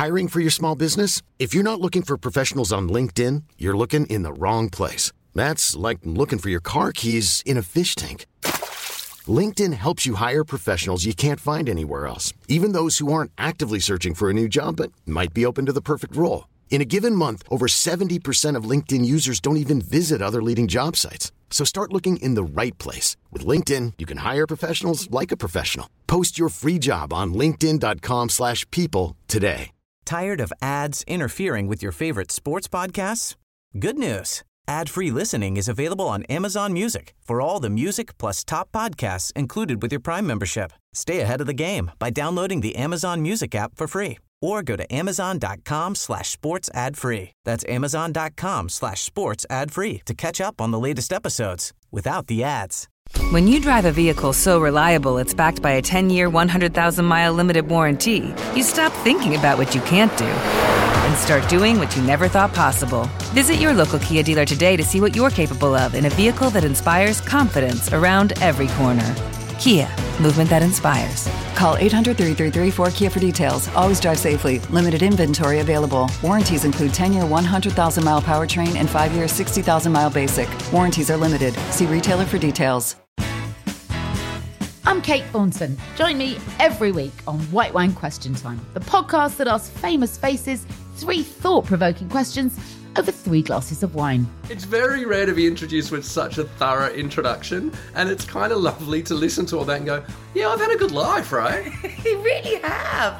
Hiring for your small business? If you're not looking for professionals on LinkedIn, you're looking in the wrong place. That's like looking for your car keys in a fish tank. LinkedIn helps you hire professionals you can't find anywhere else, even those who aren't actively searching for a new job but might be open to the perfect role. In a given month, over 70% of LinkedIn users don't even visit other leading job sites. So start looking in the right place. With LinkedIn, you can hire professionals like a professional. Post your free job on linkedin.com/people today. Tired of ads interfering with your favorite sports podcasts? Good news. Ad-free listening is available on Amazon Music for all the music plus top podcasts included with your Prime membership. Stay ahead of the game by downloading the Amazon Music app for free or go to amazon.com/sports ad free. That's amazon.com/sports ad free to catch up on the latest episodes without the ads. When you drive a vehicle so reliable it's backed by a 10-year, 100,000-mile limited warranty, you stop thinking about what you can't do and start doing what you never thought possible. Visit your local Kia dealer today to see what you're capable of in a vehicle that inspires confidence around every corner. Kia, movement that inspires. Call 800-333-4KIA for details. Always drive safely. Limited inventory available. Warranties include 10-year 100,000-mile powertrain and 5-year 60,000-mile basic. Warranties are limited. See retailer for details. I'm Kate Thornton. Join me every week on White Wine Question Time, the podcast that asks famous faces 3 thought-provoking questions over 3 glasses of wine. It's very rare to be introduced with such a thorough introduction, and it's kind of lovely to listen to all that and go, yeah, I've had a good life, right? You really have.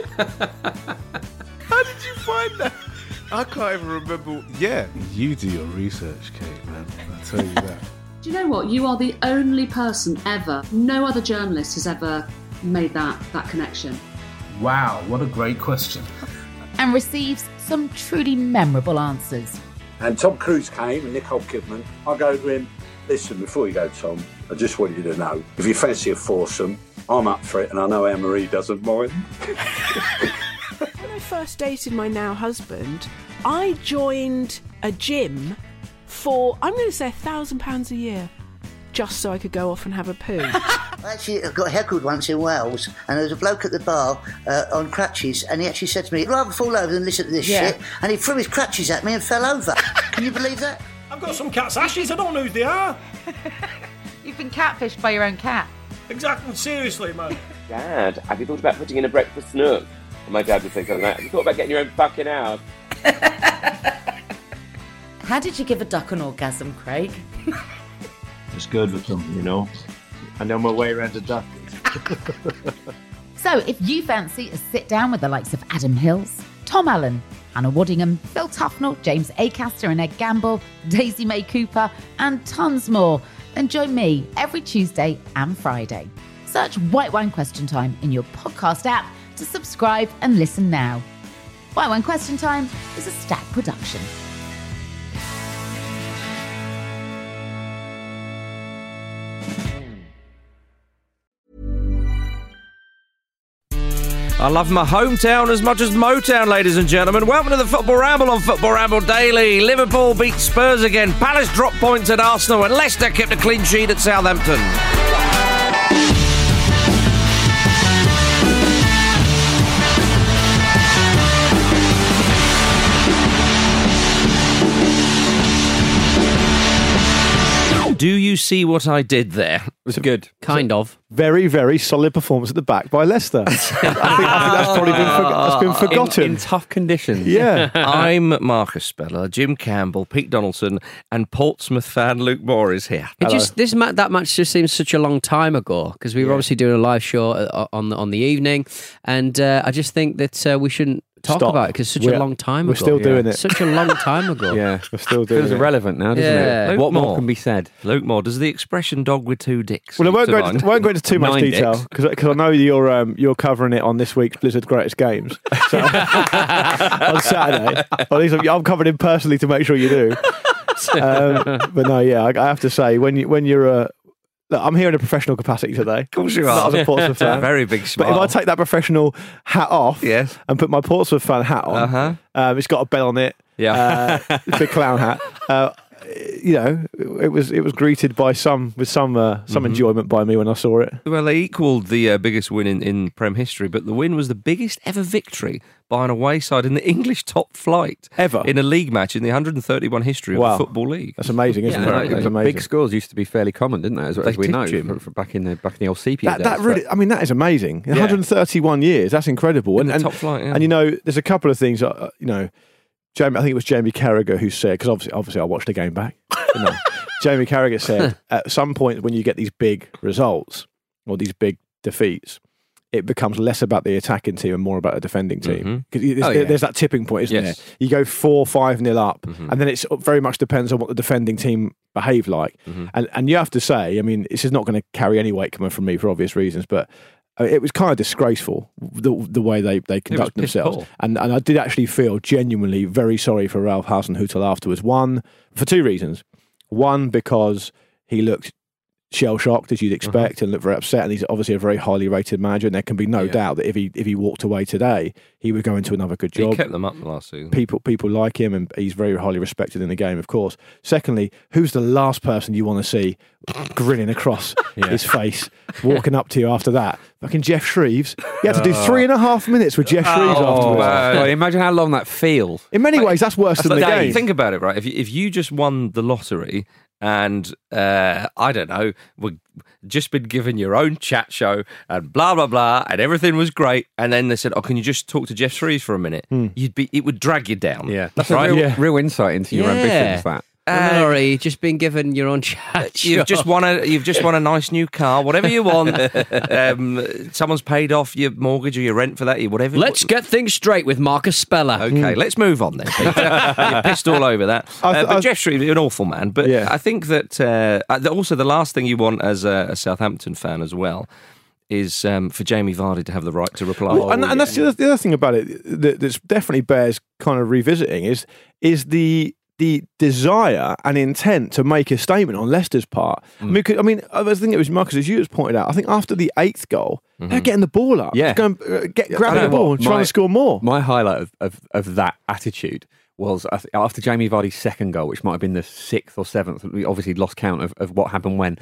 How did you find that? I can't even remember. Yeah, you do your research, Kate, man. I'll tell you that. Do you know what? You are the only person ever, no other journalist has ever made that connection. Wow, what a great question. And receives some truly memorable answers. And Tom Cruise came and Nicole Kidman. I go to him, listen, before you go, Tom, I just want you to know, if you fancy a foursome, I'm up for it, and I know Anne-Marie doesn't mind. When I first dated my now husband, I joined a gym for, I'm going to say £1,000 a year, just so I could go off and have a poo. Actually, I got heckled once in Wales, and there was a bloke at the bar on crutches, and he actually said to me, I'd rather fall over than listen to this shit, and he threw his crutches at me and fell over. Can you believe that? I've got some cat's ashes, I don't know who they are. You've been catfished by your own cat. Exactly, seriously, man. Dad, have you thought about putting in a breakfast nook? And my dad would think something like that. Have you thought about getting your own fucking house? How did you give a duck an orgasm, Craig? It's good with them, you know. I know my way around a duck. So if you fancy a sit down with the likes of Adam Hills, Tom Allen, Hannah Waddingham, Phil Tufnell, James Acaster and Ed Gamble, Daisy May Cooper, and tons more, then join me every Tuesday and Friday. Search White Wine Question Time in your podcast app to subscribe and listen now. White Wine Question Time is a Stack production. I love my hometown as much as Motown, ladies and gentlemen. Welcome to the Football Ramble on Football Ramble Daily. Liverpool beat Spurs again. Palace dropped points at Arsenal, and Leicester kept a clean sheet at Southampton. Do you see what I did there? It was good. Kind of. Very, very solid performance at the back by Leicester. I think that's probably been forgotten. In tough conditions. Yeah. I'm Marcus Speller, Jim Campbell, Pete Donaldson, and Portsmouth fan Luke Moore is here. That match just seems such a long time ago, because we were obviously doing a live show on the evening, and I just think that we shouldn't talk about it because such a long time ago. We're still doing it. Such a long time ago. Yeah, we're still doing it. Feels irrelevant now, doesn't it? Luke What more Moore. can be said? Luke Moore, does the expression dog with 2 dicks? Well, I won't go into too much 9 detail because I know you're covering it on this week's Blizzard Greatest Games so, on Saturday. At least I'm covering it personally to make sure you do. But no, yeah, I have to say when you're look, I'm here in a professional capacity today. Of course you are. Not as a Portsmouth fan. Very big smile. But if I take that professional hat off and put my Portsmouth fan hat on, it's got a bell on it. Yeah. Big clown hat. it was greeted by some enjoyment by me when I saw it. Well, they equalled the biggest win in Prem history, but the win was the biggest ever victory by an away side in the English top flight ever in a league match in the 131 history of the Football League. That's amazing, isn't it? It was amazing. Big scores used to be fairly common, didn't they? As we know, back in the old sepia days. That really, I mean, that is amazing. 131 years, that's incredible. In the top flight, yeah. And there's a couple of things. Jamie, I think it was Jamie Carragher who said, because obviously I watched the game back. Jamie Carragher said, at some point when you get these big results or these big defeats, it becomes less about the attacking team and more about the defending team. Because there's that tipping point, isn't there? You go 4-5-0 up, and then it very much depends on what the defending team behave like. And you have to say, I mean, this is not going to carry any weight coming from me for obvious reasons, but it was kind of disgraceful the way they conduct themselves, and I did actually feel genuinely very sorry for Ralph Hasenhüttl afterwards. One, for two reasons. One, because he looked shell-shocked, as you'd expect, and looked very upset, and he's obviously a very highly rated manager, and there can be no doubt that if he walked away today, he would go into another good job. He kept them up the last season. People like him, and he's very highly respected in the game, of course. Secondly, who's the last person you want to see grinning across his face, walking up to you after that? Fucking Jeff Shreves. You had to do 3.5 minutes with Jeff Shreves afterwards. God, imagine how long that feels. In many ways, that's worse than the game. Think about it, right? If you just won the lottery and I don't know, were just been given your own chat show and blah blah blah, and everything was great, and then they said, "Oh, can you just talk to Jeff Shreves for a minute?" It would drag you down. Yeah, that's a real insight into your ambitions. That. Laurie, you've just been given your own chat. You've just won a nice new car, whatever you want. Someone's paid off your mortgage or your rent for that, whatever. Let's get things straight with Marcus Speller. Okay, let's move on then, Peter. You're pissed all over that. But Jeff Shreves is an awful man. But I think that also the last thing you want as a Southampton fan as well is for Jamie Vardy to have the right to reply. Well, and that's the other thing about it that definitely bears kind of revisiting is the desire and intent to make a statement on Leicester's part. I mean, I was thinking it was Marcus, as you just pointed out. I think after the 8th goal, they're getting the ball up, grabbing the ball, and trying to score more. My highlight of that attitude was after Jamie Vardy's second goal, which might have been the 6th or 7th. We obviously lost count of what happened when.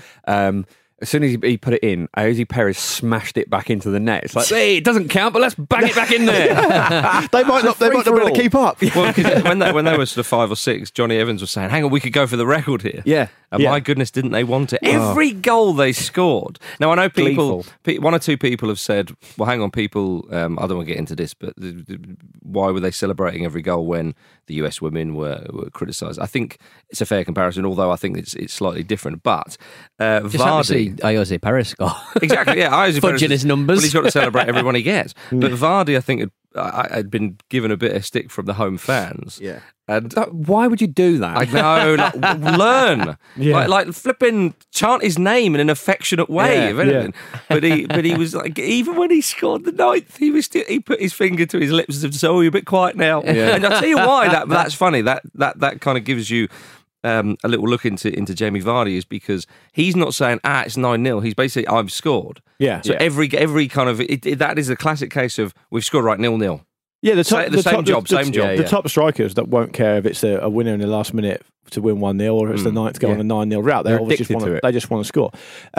As soon as he put it in, Jose Perez smashed it back into the net. It's like, hey, it doesn't count, but let's bang it back in there. They might not be able to keep up. Well, because when they were sort of 5 or 6, Johnny Evans was saying, hang on, we could go for the record here. Yeah. And my goodness, didn't they want it? Every goal they scored. Now, I know one or two people have said, well, hang on, people, I don't want to get into this, but why were they celebrating every goal when the US women were criticised? I think it's a fair comparison, although I think it's slightly different. But Vardy... Jose Perez score. Exactly, yeah. Jose Perez, fudging his numbers. Well, he's got to celebrate everyone he gets. But Vardy, I think, had been given a bit of stick from the home fans. Yeah. And why would you do that? I know, learn. Yeah. Like flipping chant his name in an affectionate way, if anything. Yeah. But he was like, even when he scored the 9th, he put his finger to his lips and said, "So you're a bit quiet now." Yeah. And I'll tell you why that's funny. That kind of gives you a little look into Jamie Vardy, is because he's not saying it's 9-0. He's basically, I've scored. Yeah. So every kind of that is a classic case of we've scored, right, 0-0. Yeah, the same job. The top strikers that won't care if it's a winner in the last minute to win 1-0 or it's the 9th goal on a 9-0 route. They just want to score.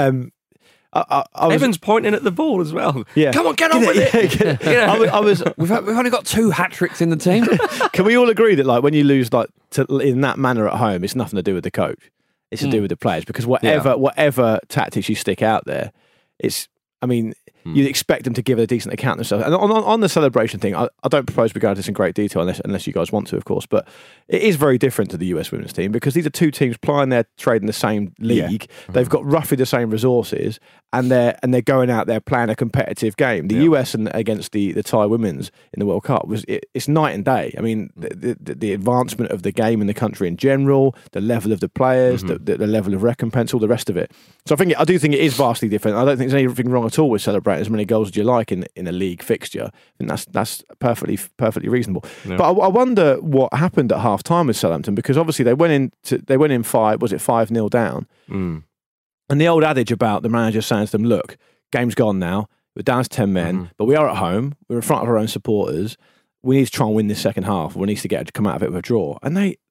Evans pointing at the ball as well. Yeah. Come on, get on with it. We've only got 2 hat-tricks in the team. Can we all agree that when you lose in that manner at home, it's nothing to do with the coach. It's to do with the players, because whatever tactics you stick out there, you'd expect them to give a decent account of themselves. And on the celebration thing, I don't propose we go into this in great detail unless you guys want to, of course, but it is very different to the US women's team, because these are two teams plying their trade in the same league. Yeah. They've got roughly the same resources, and they're going out there playing a competitive game. The US against the Thai women's in the World Cup it's night and day. I mean, the advancement of the game in the country in general, the level of the players, the level of recompense, all the rest of it. So I do think it is vastly different. I don't think there's anything wrong at all with celebrating as many goals as you like in a league fixture. And that's perfectly reasonable. Yeah. But I wonder what happened at half time with Southampton, because obviously they went in 5-0 down. And the old adage about the manager saying to them, look, game's gone now, we're down to 10 men, but we are at home, we're in front of our own supporters, we need to try and win this second half, we need to come out of it with a draw. And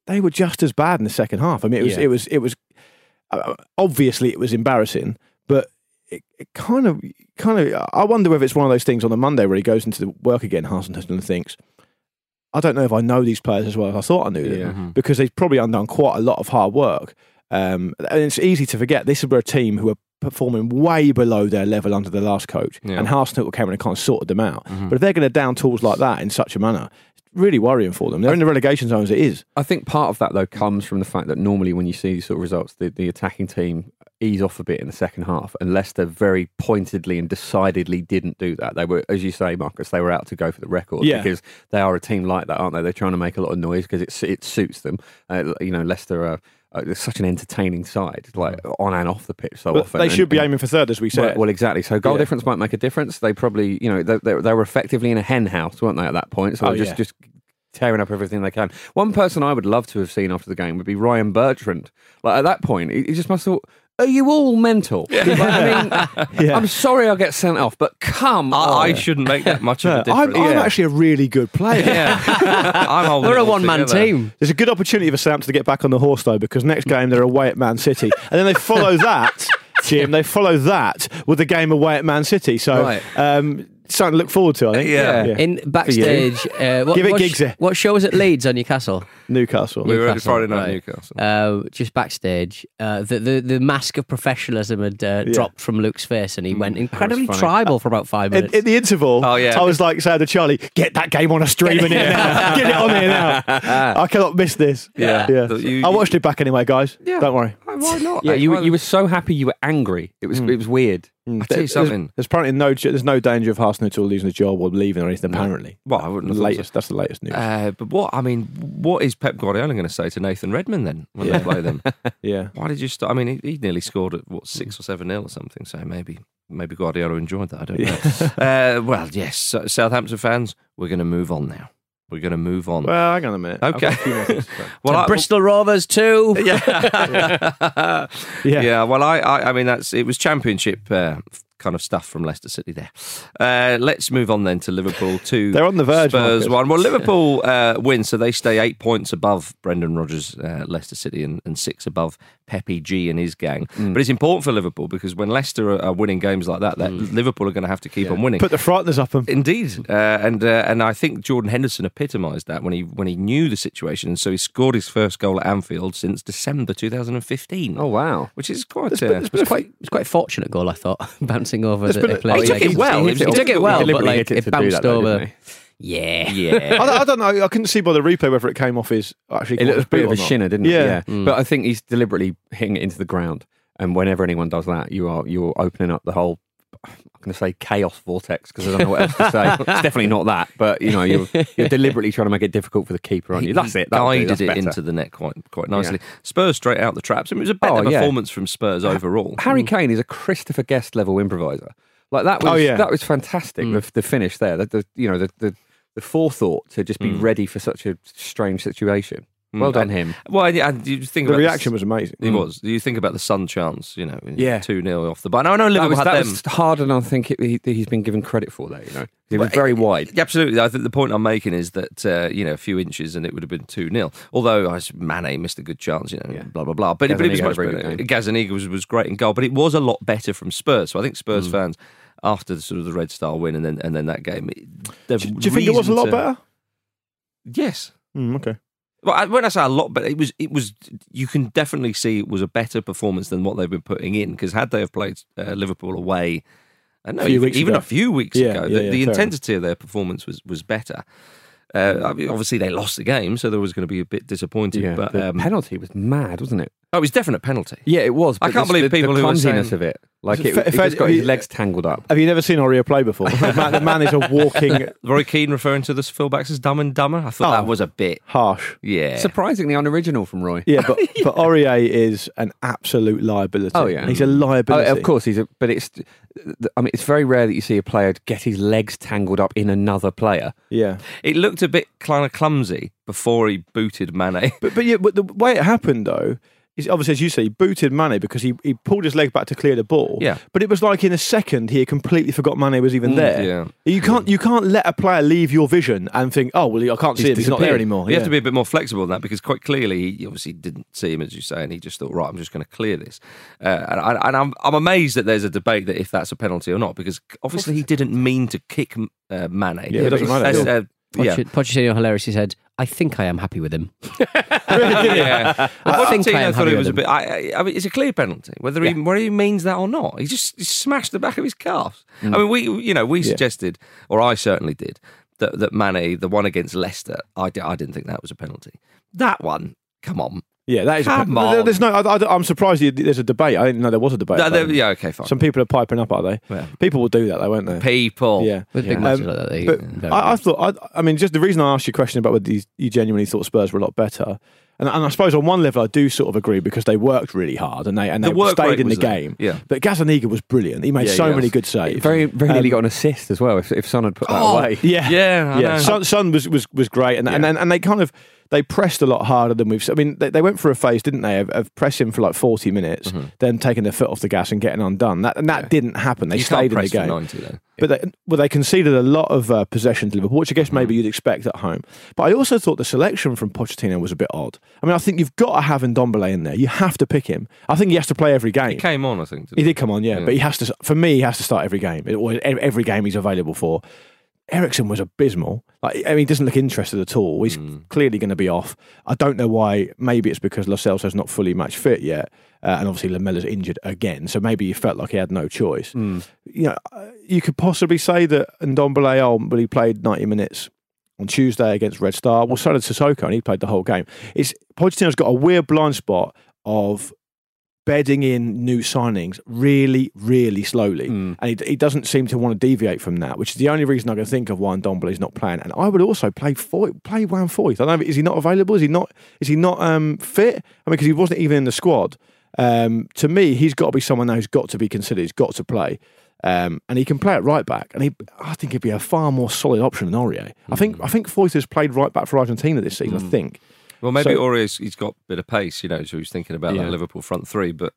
they were just as bad in the second half. I mean, it was obviously it was embarrassing, but it kind of. I wonder whether it's one of those things on the Monday where he goes into the work again, Hasenhüttl, and thinks, I don't know if I know these players as well as I thought I knew them, because they've probably undone quite a lot of hard work. And it's easy to forget this is where a team who are performing way below their level under the last coach, and Hasenhüttl came in and kind of sorted them out. But if they're going to down tools like that in such a manner, it's really worrying for them. They're in the relegation zone as it is. I think part of that, though, comes from the fact that normally when you see these sort of results, the attacking team ease off a bit in the second half, and Leicester very pointedly and decidedly didn't do that. They were, as you say, Marcus, they were out to go for the record, because they are a team like that, aren't they? They're trying to make a lot of noise because it suits them. Leicester are it's such an entertaining side, like on and off the pitch so often. They should be aiming for third, as we said. Well, exactly. So goal difference might make a difference. They probably, they were effectively in a hen house, weren't they, at that point? So just tearing up everything they can. One person I would love to have seen after the game would be Ryan Bertrand. Like at that point, he just must have thought, are you all mental? I'm sorry I'll get sent off, but come on. I shouldn't make that much of a difference. I'm actually a really good player. We're a one-man team. There's a good opportunity for Southampton to get back on the horse, though, because next game they're away at Man City. And then they follow that, Jim, with the game away at Man City. So something to look forward to, I think. In backstage, what show was at Leeds or Newcastle? Newcastle. We were at Friday night Newcastle. Just backstage, the mask of professionalism had dropped from Luke's face, and he went incredibly tribal for about 5 minutes. In the interval, I was like saying to Charlie, get that game on a stream in here now. Get it on here now. I cannot miss this. I watched it back anyway, guys. Don't worry. Why not? Yeah, you were so happy you were angry. It was weird. I'll tell you something. There's apparently there's no danger of Hasenhüttl losing his job or leaving or anything, apparently. Well, I wouldn't have That's the latest news. But what is Pep Guardiola going to say to Nathan Redmond then when they play them? Why did you start? I mean, he nearly scored at 6 or 7-0 or something, so maybe Guardiola enjoyed that. I don't know. Well, yes, so Southampton fans, we're going to move on now. We're going to move on. Well, hang on a minute. Okay. Well, Bristol Rovers too. Well, I mean, it was Championship kind of stuff from Leicester City there. Let's move on then to Liverpool 2. They're on the verge. Spurs 1. Well, Liverpool win, so they stay 8 points above Brendan Rodgers' Leicester City and 6 above Pepe G and his gang. But it's important for Liverpool because when Leicester are winning games like that, Liverpool are going to have to keep on winning. Put the frighteners up them. Indeed, and I think Jordan Henderson epitomised that when he knew the situation, and so he scored his first goal at Anfield since December 2015. Oh wow, which is quite it's quite a fortunate goal, I thought, bouncing over the player. He took it well. He took it well, but like it bounced over. Didn't Yeah. I don't know. I couldn't see by the replay whether it came off his actually. It looked a bit of a shinner, didn't it? Yeah. But I think he's deliberately hitting it into the ground. And whenever anyone does that, you're opening up the whole, I'm going to say chaos vortex because I don't know what else to say. It's definitely not that, but you're deliberately trying to make it difficult for the keeper, aren't you? That's it. Guided it into the net quite nicely. Yeah. Spurs straight out the traps. I mean, it was a better performance from Spurs overall. Harry Kane is a Christopher Guest level improviser. Like that was that was fantastic. The finish there, the forethought to just be ready for such a strange situation. Well done him. Well, and you think the reaction was amazing. It was. You think about the Sun chance, 2-0 off the bar. I know Liverpool had them. Was harder than I think he's been given credit for there. It was very wide. Absolutely. I think the point I'm making is that a few inches and it would have been 2-0. Although Mane missed a good chance, blah blah blah. But it was much better. Gazaniga was great in goal, but it was a lot better from Spurs. So I think Spurs fans, after the sort of the Red Star win and then that game, do you think it was a lot better? Yes. Okay. Well, when I say a lot, but it was. You can definitely see it was a better performance than what they've been putting in. Because had they have played Liverpool away, even a few weeks ago, the intensity of their performance was better. Obviously, they lost the game, so there was going to be a bit disappointing. Yeah, but the penalty was mad, wasn't it? Oh, it was definite penalty. Yeah, it was. I can't believe people the who were clumsiness saying of it. Like he just got his legs tangled up. Have you never seen Aurier play before? The man is a walking. Roy Keane referring to the fullbacks as dumb and dumber. I thought that was a bit harsh. Yeah, surprisingly unoriginal from Roy. Yeah, but Aurier is an absolute liability. Oh yeah, he's a liability. Of course he's but it's. I mean, it's very rare that you see a player get his legs tangled up in another player. Yeah, it looked a bit kind of clumsy before he booted Mane. But the way it happened though. obviously, as you say, he booted Mane because he pulled his leg back to clear the ball. Yeah. But it was like in a second he had completely forgot Mane was even there. Yeah. You can't let a player leave your vision and think, oh, well, I can't see him. He's not there anymore. You have to be a bit more flexible than that because quite clearly he obviously didn't see him, as you say, and he just thought, right, I'm just going to clear this. And I'm amazed that there's a debate that if that's a penalty or not, because obviously he didn't mean to kick Mane. Yeah, it doesn't matter. Pochettino hilariously said, I think I am happy with him. Yeah. I think I thought it was a him. bit. I mean, it's a clear penalty, whether he means that or not. He smashed the back of his calves. I mean, we suggested, or I certainly did, that Mane, the one against Leicester, I didn't think that was a penalty. That one, come on. Yeah, that is. Come on. There's no. I'm surprised there's a debate. I didn't know there was a debate. Yeah, okay, fine. Some people are piping up, are they? Yeah. People will do that, though, won't they? People. Yeah. With big matches like that, but I thought. I mean, just the reason I asked you a question about whether you genuinely thought Spurs were a lot better, and I suppose on one level I do sort of agree because they worked really hard and they stayed in the game. Yeah. But Gazzaniga was brilliant. He made so many good saves. Very nearly got an assist as well. If Son had put that away. Yeah. Son was great, and they kind of. They pressed a lot harder than we've. I mean, they went through a phase, didn't they, of pressing for like 40 minutes, then taking their foot off the gas and getting undone. That didn't happen. They stayed in the game. 90, though. But they conceded a lot of possession to Liverpool, which I guess maybe you'd expect at home. But I also thought the selection from Pochettino was a bit odd. I mean, I think you've got to have Ndombele in there. You have to pick him. I think he has to play every game. He came on, I think. He did come on, yeah. But he has to. For me, he has to start every game. Every game he's available for. Eriksen was abysmal. He doesn't look interested at all. He's clearly going to be off. I don't know why. Maybe it's because Lo Celso's not fully match fit yet, and obviously Lamella's injured again. So maybe he felt like he had no choice. You could possibly say that Ndombele, he played 90 minutes on Tuesday against Red Star. Well, so did Sissoko, and he played the whole game. Pochettino's got a weird blind spot of bedding in new signings really, really slowly. And he doesn't seem to want to deviate from that, which is the only reason I can think of why Ndombele's not playing. And I would also play Juan Foyth. I don't know, is he not available? Is he not fit? I mean, because he wasn't even in the squad. To me, he's got to be someone who's got to be considered. He's got to play. And he can play at right back. And I think he'd be a far more solid option than Aurier. I think Foyth has played right back for Argentina this season, I think. Well, maybe Aurier's got a bit of pace, so he's thinking about that Liverpool front three, but,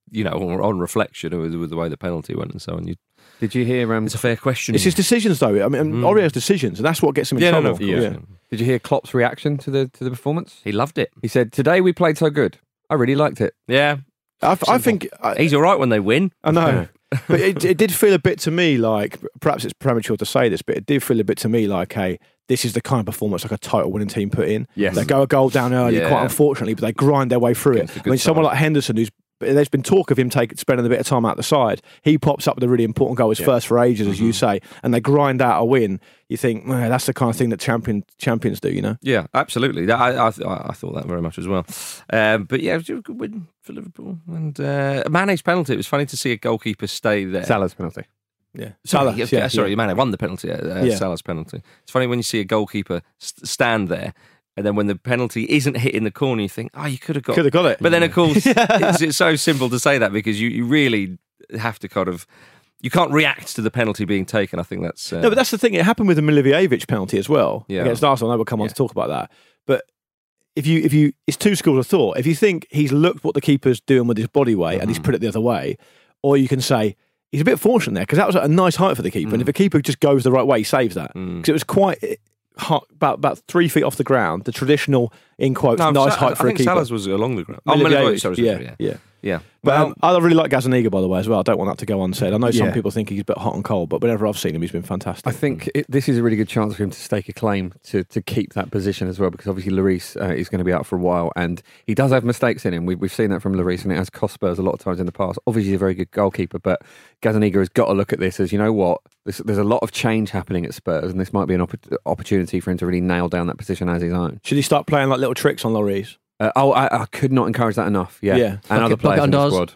on reflection with the way the penalty went and so on. Did you hear... it's a fair question. It's his decisions, though. I mean, Aurier's decisions, and that's what gets him in trouble. Did you hear Klopp's reaction to the performance? He loved it. He said, today we played so good. I really liked it. Yeah. I think... he's all right when they win. I know. But it did feel a bit to me like, perhaps it's premature to say this, but it did feel a bit to me like, hey, this is the kind of performance like a title-winning team put in. Yes. They go a goal down early, quite unfortunately, but they grind their way through it. I mean, someone like Henderson, there's been talk of him spending a bit of time out the side. He pops up with a really important goal, his first for ages, as you say, and they grind out a win. You think, that's the kind of thing that champions do, Yeah, absolutely. I thought that very much as well. But yeah, it was a good win for Liverpool. And Mane's penalty, it was funny to see a goalkeeper stay there. Salah's penalty. Yeah, sorry, Mane won the penalty. Salah's penalty. It's funny when you see a goalkeeper stand there, and then when the penalty isn't hitting the corner, you think, you could have got it. But then, of course, it's so simple to say that because you really have to kind of. You can't react to the penalty being taken. I think that's no, but that's the thing. It happened with the Milivojevic penalty as well against Arsenal. I know we'll come on to talk about that, but. If you, it's two schools of thought. If you think he's looked what the keeper's doing with his body weight and he's put it the other way, or you can say he's a bit fortunate there because that was at a nice height for the keeper. And if the keeper just goes the right way, he saves that because it was quite hot, about 3 feet off the ground. The traditional, in quotes, nice height for a keeper. Salah's was along the ground. Yeah. But I really like Gazzaniga, by the way, as well. I don't want that to go unsaid. I know some people think he's a bit hot and cold, but whenever I've seen him, he's been fantastic. I think this is a really good chance for him to stake a claim to keep that position as well, because obviously Lloris is going to be out for a while, and he does have mistakes in him. We've seen that from Lloris, and it has cost Spurs a lot of times in the past. Obviously, he's a very good goalkeeper, but Gazzaniga has got to look at this as, you know what, there's a lot of change happening at Spurs, and this might be an opportunity for him to really nail down that position as his own. Should he start playing like little tricks on Lloris? I could not encourage that enough. Yeah. And other players in the squad.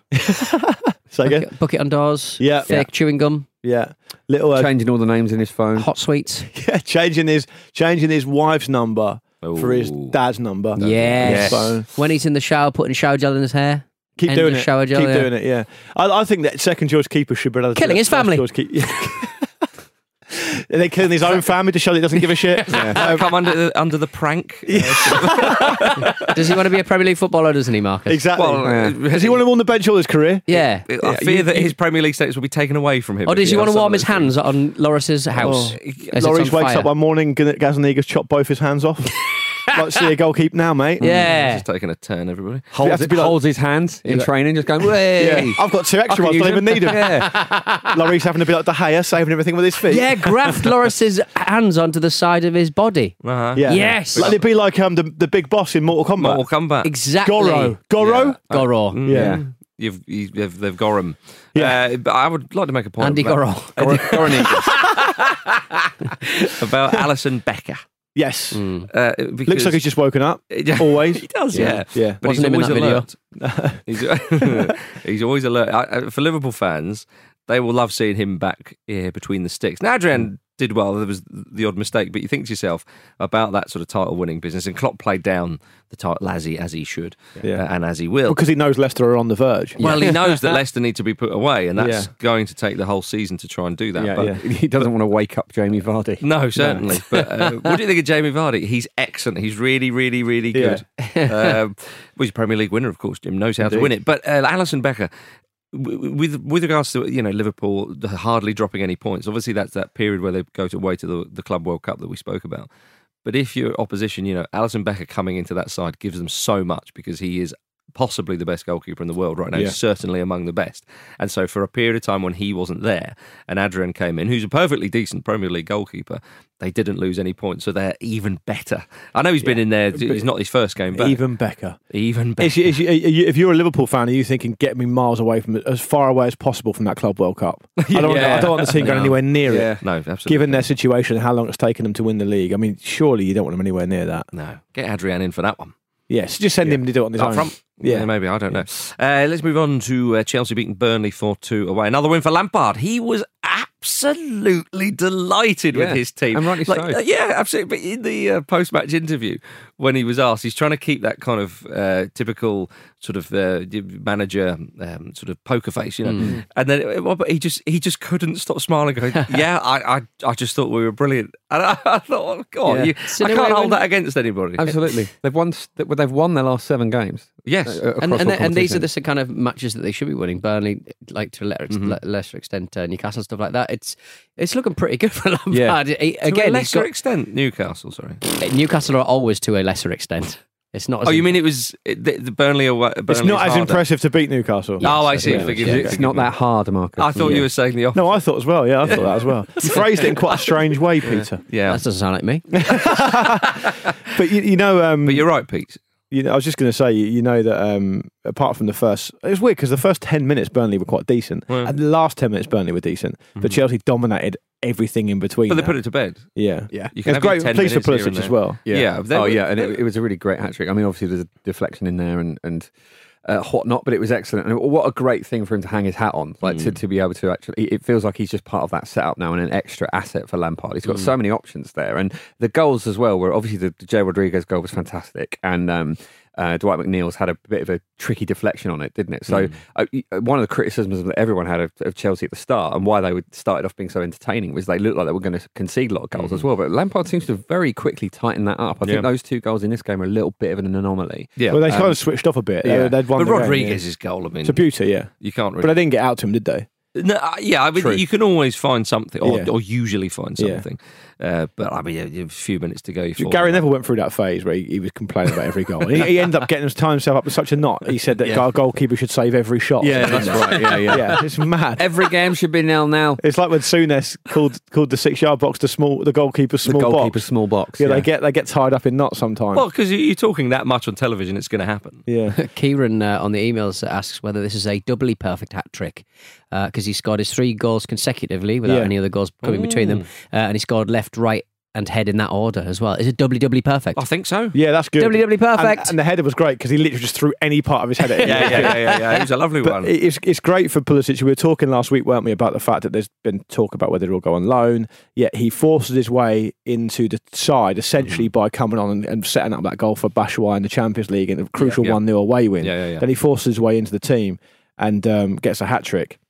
Say again? Bucket on doors. Yeah. Fake chewing gum. Yeah. Little changing all the names in his phone. Hot sweets. Yeah. Changing his wife's number for his dad's number. Yes. When he's in the shower, putting shower gel in his hair. Keep doing it. Shower gel, Keep doing it. Yeah. I think that second choice keeper should be able to killing his family. And they're killing his own family to show that he doesn't give a shit. Come under the prank. Does he want to be a Premier League footballer, doesn't he, Marcus? Exactly. Has he want to warm the bench all his career? Yeah. I fear that his Premier League status will be taken away from him. Or does he want to warm his hands on Loris's house? Loris wakes up one morning, Gazaniga's chopped both his hands off. Like, see a goalkeeper now, mate. Yeah. Just taking a turn, everybody. Holds his hands in training, just going, yeah. I've got 2 extra ones, don't even need them. Yeah. Loris having to be like De Gea, saving everything with his feet. Yeah, graft Loris's hands onto the side of his body. Uh-huh. Yeah. Yes. Like, it'd be like the big boss in Mortal Kombat. Exactly. Goro. Goro. Yeah. They've got him. Yeah. But I would like to make a point Andy Goro. about Alisson Becker. Yes. Looks like he's just woken up. Always. He does, yeah. But Wasn't him in that video. He's always alert. For Liverpool fans, they will love seeing him back here between the sticks. Now, Adrian did well. There was the odd mistake, but you think to yourself about that sort of title-winning business, and Klopp played down the title as he should, and as he will. Because he knows Leicester are on the verge. Well, he knows that Leicester need to be put away, and that's going to take the whole season to try and do that. But He doesn't want to wake up Jamie Vardy. No, certainly. But what do you think of Jamie Vardy? He's excellent. He's really, really, really good. Well, he's a Premier League winner, of course. Jim knows how to win it. But Alisson Becker, with regards to Liverpool hardly dropping any points, obviously that's that period where they go away to the Club World Cup that we spoke about. But if your opposition, Alisson Becker coming into that side gives them so much, because he is possibly the best goalkeeper in the world right now. He's certainly among the best. And so for a period of time when he wasn't there and Adrian came in, who's a perfectly decent Premier League goalkeeper, they didn't lose any points, so they're even better. I know he's been in there, it's not his first game back. Even better. If you're a Liverpool fan, are you thinking, get me miles away from it, as far away as possible from that Club World Cup? I don't want the team going anywhere near it. No, absolutely. Given their situation and how long it's taken them to win the league, I mean, surely you don't want them anywhere near that. No. Get Adrian in for that one. Yes, just send him to do it on his own. Front. Yeah, maybe. I don't know. Let's move on to Chelsea beating Burnley 4-2 away. Another win for Lampard. He was absolutely delighted with his team. And rightly so. Yeah, absolutely. But in the post-match interview, when he was asked, he's trying to keep that kind of typical sort of manager sort of poker face, And then he just couldn't stop smiling, going, "Yeah, I just thought we were brilliant." And I thought, oh, God, I can't hold that against anybody. Absolutely, they've won their last 7 games. Yes, and these are the kind of matches that they should be winning. Burnley, like to a lesser extent, Newcastle, stuff like that. It's looking pretty good for Lampard. Yeah. To a lesser extent, Newcastle. Sorry, Newcastle are always to a lesser extent. It's not. You mean it was the Burnley? It's not as impressive to beat Newcastle. Yes, I see. It's not that hard, Marcus. I thought you were saying the opposite. No, I thought as well. Yeah, I thought that as well. You phrased it in quite a strange way, Peter. Yeah, that doesn't sound like me. But but you're right, Pete. I was just going to say, that apart from the first, it was weird because the first 10 minutes Burnley were quite decent, and the last 10 minutes Burnley were decent, but Chelsea dominated everything in between. But they put it to bed. Yeah. You can it's great. Pleased for Pulisic as well. Yeah. And it was a really great hat trick. I mean, obviously there's a deflection in there and whatnot, but it was excellent. And what a great thing for him to hang his hat on, to be able to actually. It feels like he's just part of that setup now and an extra asset for Lampard. He's got so many options there, and the goals as well. Were obviously the Jay Rodriguez goal was fantastic, and Dwight McNeil's had a bit of a tricky deflection on it, didn't it? So one of the criticisms that everyone had of Chelsea at the start and why they started off being so entertaining was they looked like they were going to concede a lot of goals as well. But Lampard seems to very quickly tighten that up. I think those 2 goals in this game are a little bit of an anomaly. Yeah. Well, they kind of switched off a bit. Yeah. They'd won but Rodriguez's goal, I mean, it's a beauty. Yeah, you can't. Really... But they didn't get out to him, did they? No, I mean, you can always find something, or usually find something. But I mean, a few minutes to go. Gary Neville went through that phase where he was complaining about every goal. he ended up getting tying himself up with such a knot. He said that our goalkeeper should save every shot. Yeah, that's right. Yeah. It's mad. Every game should be 0-0. It's like when Souness called the 6-yard box the goalkeeper's small box. Yeah, they get tied up in knots sometimes. Well, because you're talking that much on television, it's going to happen. Yeah. Kieran on the emails asks whether this is a doubly perfect hat trick. Because he scored his 3 goals consecutively without any other goals coming between them, and he scored left, right, and head in that order as well. Is it doubly perfect? I think so. Yeah, that's good. Doubly perfect. And the header was great because he literally just threw any part of his head at it. Yeah. It was a lovely one. It's great for Pulisic. We were talking last week, weren't we, about the fact that there's been talk about whether he'll go on loan. Yet he forces his way into the side essentially by coming on and setting up that goal for Batshuayi in the Champions League and a crucial 1-0 away win. Yeah. Then he forces his way into the team and gets a hat trick.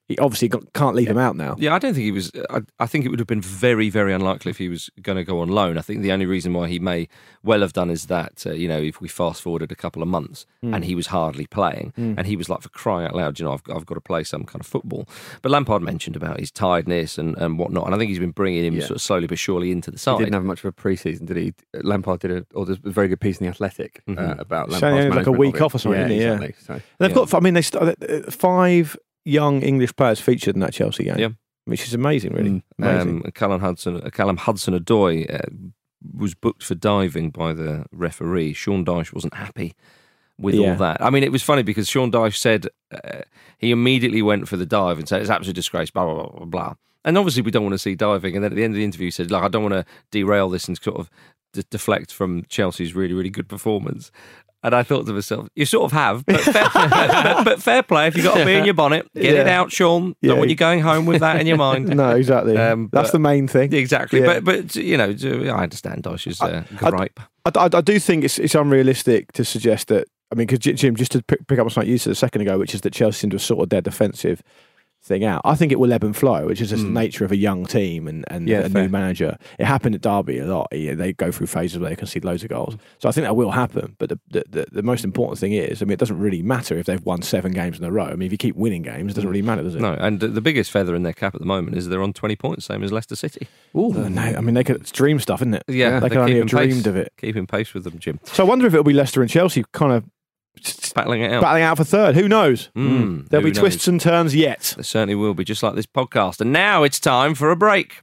he obviously can't leave him out now. Yeah, I don't think he was. I think it would have been very, very unlikely if he was going to go on loan. I think the only reason why he may well have done is that, if we fast forwarded a couple of months and he was hardly playing and he was like, for crying out loud, I've got to play some kind of football. But Lampard mentioned about his tiredness and whatnot, and I think he's been bringing him sort of slowly but surely into the side. He didn't have much of a pre-season, did he? Lampard did a very good piece in The Athletic about Lampard's management. Like a week off or something, didn't he? Exactly. So, they've got, I mean, they 5 young English players featured in that Chelsea game, which is amazing, really. Amazing. Callum Hudson-Odoi was booked for diving by the referee. Sean Dyche wasn't happy with all that. I mean, it was funny because Sean Dyche said he immediately went for the dive and said it's absolute disgrace, blah, blah, blah, blah, blah. And obviously we don't want to see diving. And then at the end of the interview he said, I don't want to derail this and sort of deflect from Chelsea's really, really good performance. And I thought to myself, you sort of have, but fair play. If you've got to be in your bonnet, get it out, Sean. Not when you're going home with that in your mind. No, exactly. That's the main thing. Exactly. Yeah. But I understand Dyche's gripe. I do think it's unrealistic to suggest that, I mean, because Jim, just to pick up on something you said a second ago, which is that Chelsea seem to have sorted their defensive thing out. I think it will ebb and flow, which is just the nature of a young team and a new manager. It happened at Derby a lot. They go through phases where they concede loads of goals. So I think that will happen. But the most important thing is, I mean, it doesn't really matter if they've won 7 games in a row. I mean, if you keep winning games, it doesn't really matter, does it? No, and the biggest feather in their cap at the moment is they're on 20 points, same as Leicester City. Ooh, no, I mean, it's dream stuff, isn't it? Yeah, they could only have dreamed of it. Keeping pace with them, Jim. So I wonder if it'll be Leicester and Chelsea kind of battling it out for third. Who knows? There'll be twists and turns yet. There certainly will be, just like this podcast. And now it's time for a break.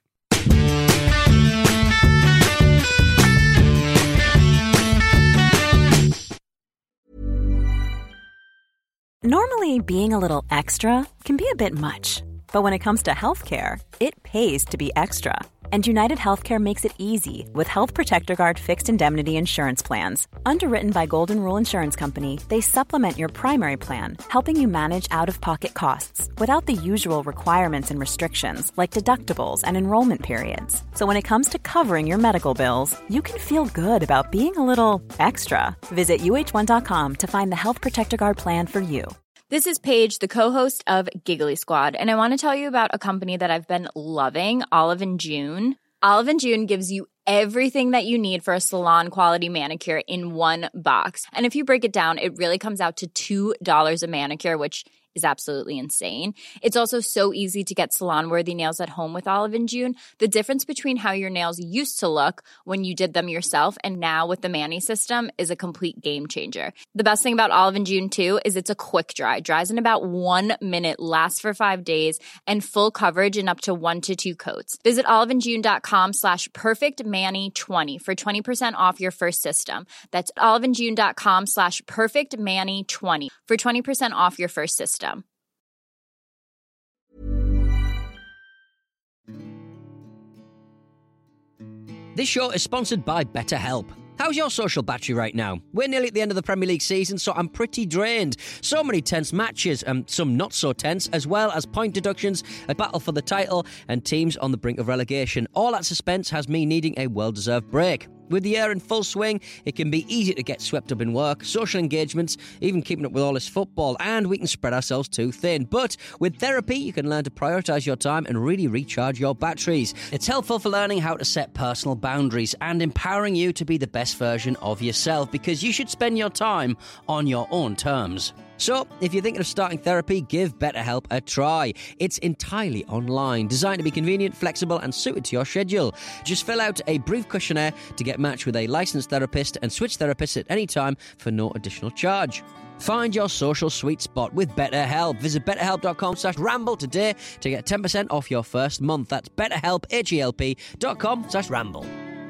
Normally, being a little extra can be a bit much. But when it comes to healthcare, it pays to be extra. And United Healthcare makes it easy with Health Protector Guard fixed indemnity insurance plans. Underwritten by Golden Rule Insurance Company, they supplement your primary plan, helping you manage out-of-pocket costs without the usual requirements and restrictions like deductibles and enrollment periods. So when it comes to covering your medical bills, you can feel good about being a little extra. Visit UH1.com to find the Health Protector Guard plan for you. This is Paige, the co-host of Giggly Squad, and I want to tell you about a company that I've been loving, Olive & June. Olive & June gives you everything that you need for a salon-quality manicure in one box. And if you break it down, it really comes out to $2 a manicure, which is absolutely insane. It's also so easy to get salon-worthy nails at home with Olive & June. The difference between how your nails used to look when you did them yourself and now with the Mani system is a complete game changer. The best thing about Olive & June, too, is it's a quick dry. Dries in about 1 minute, lasts for 5 days, and full coverage in up to 1 to 2 coats. Visit oliveandjune.com/perfectmani20 for 20% off your first system. That's oliveandjune.com/perfectmani20 for 20% off your first system. This show is sponsored by BetterHelp. How's your social battery right now? We're nearly at the end of the Premier League season, so I'm pretty drained. So many tense matches, and some not so tense, as well as point deductions, a battle for the title, and teams on the brink of relegation. All that suspense has me needing a well-deserved break. With the year in full swing, it can be easy to get swept up in work, social engagements, even keeping up with all this football, and we can spread ourselves too thin. But with therapy, you can learn to prioritise your time and really recharge your batteries. It's helpful for learning how to set personal boundaries and empowering you to be the best version of yourself, because you should spend your time on your own terms. So, if you're thinking of starting therapy, give BetterHelp a try. It's entirely online, designed to be convenient, flexible, and suited to your schedule. Just fill out a brief questionnaire to get matched with a licensed therapist and switch therapists at any time for no additional charge. Find your social sweet spot with BetterHelp. Visit betterhelp.com/ramble today to get 10% off your first month. That's betterhelp, HELP.com/ramble.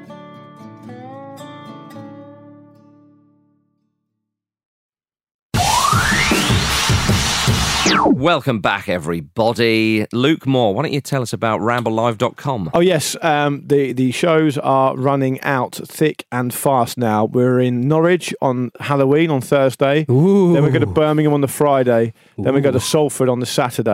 Welcome back, everybody. Luke Moore, why don't you tell us about ramblelive.com? Oh, yes. The shows are running out thick and fast now. We're in Norwich on Halloween on Thursday. Ooh. Then we go to Birmingham on the Friday. Then we go to Salford on the Saturday.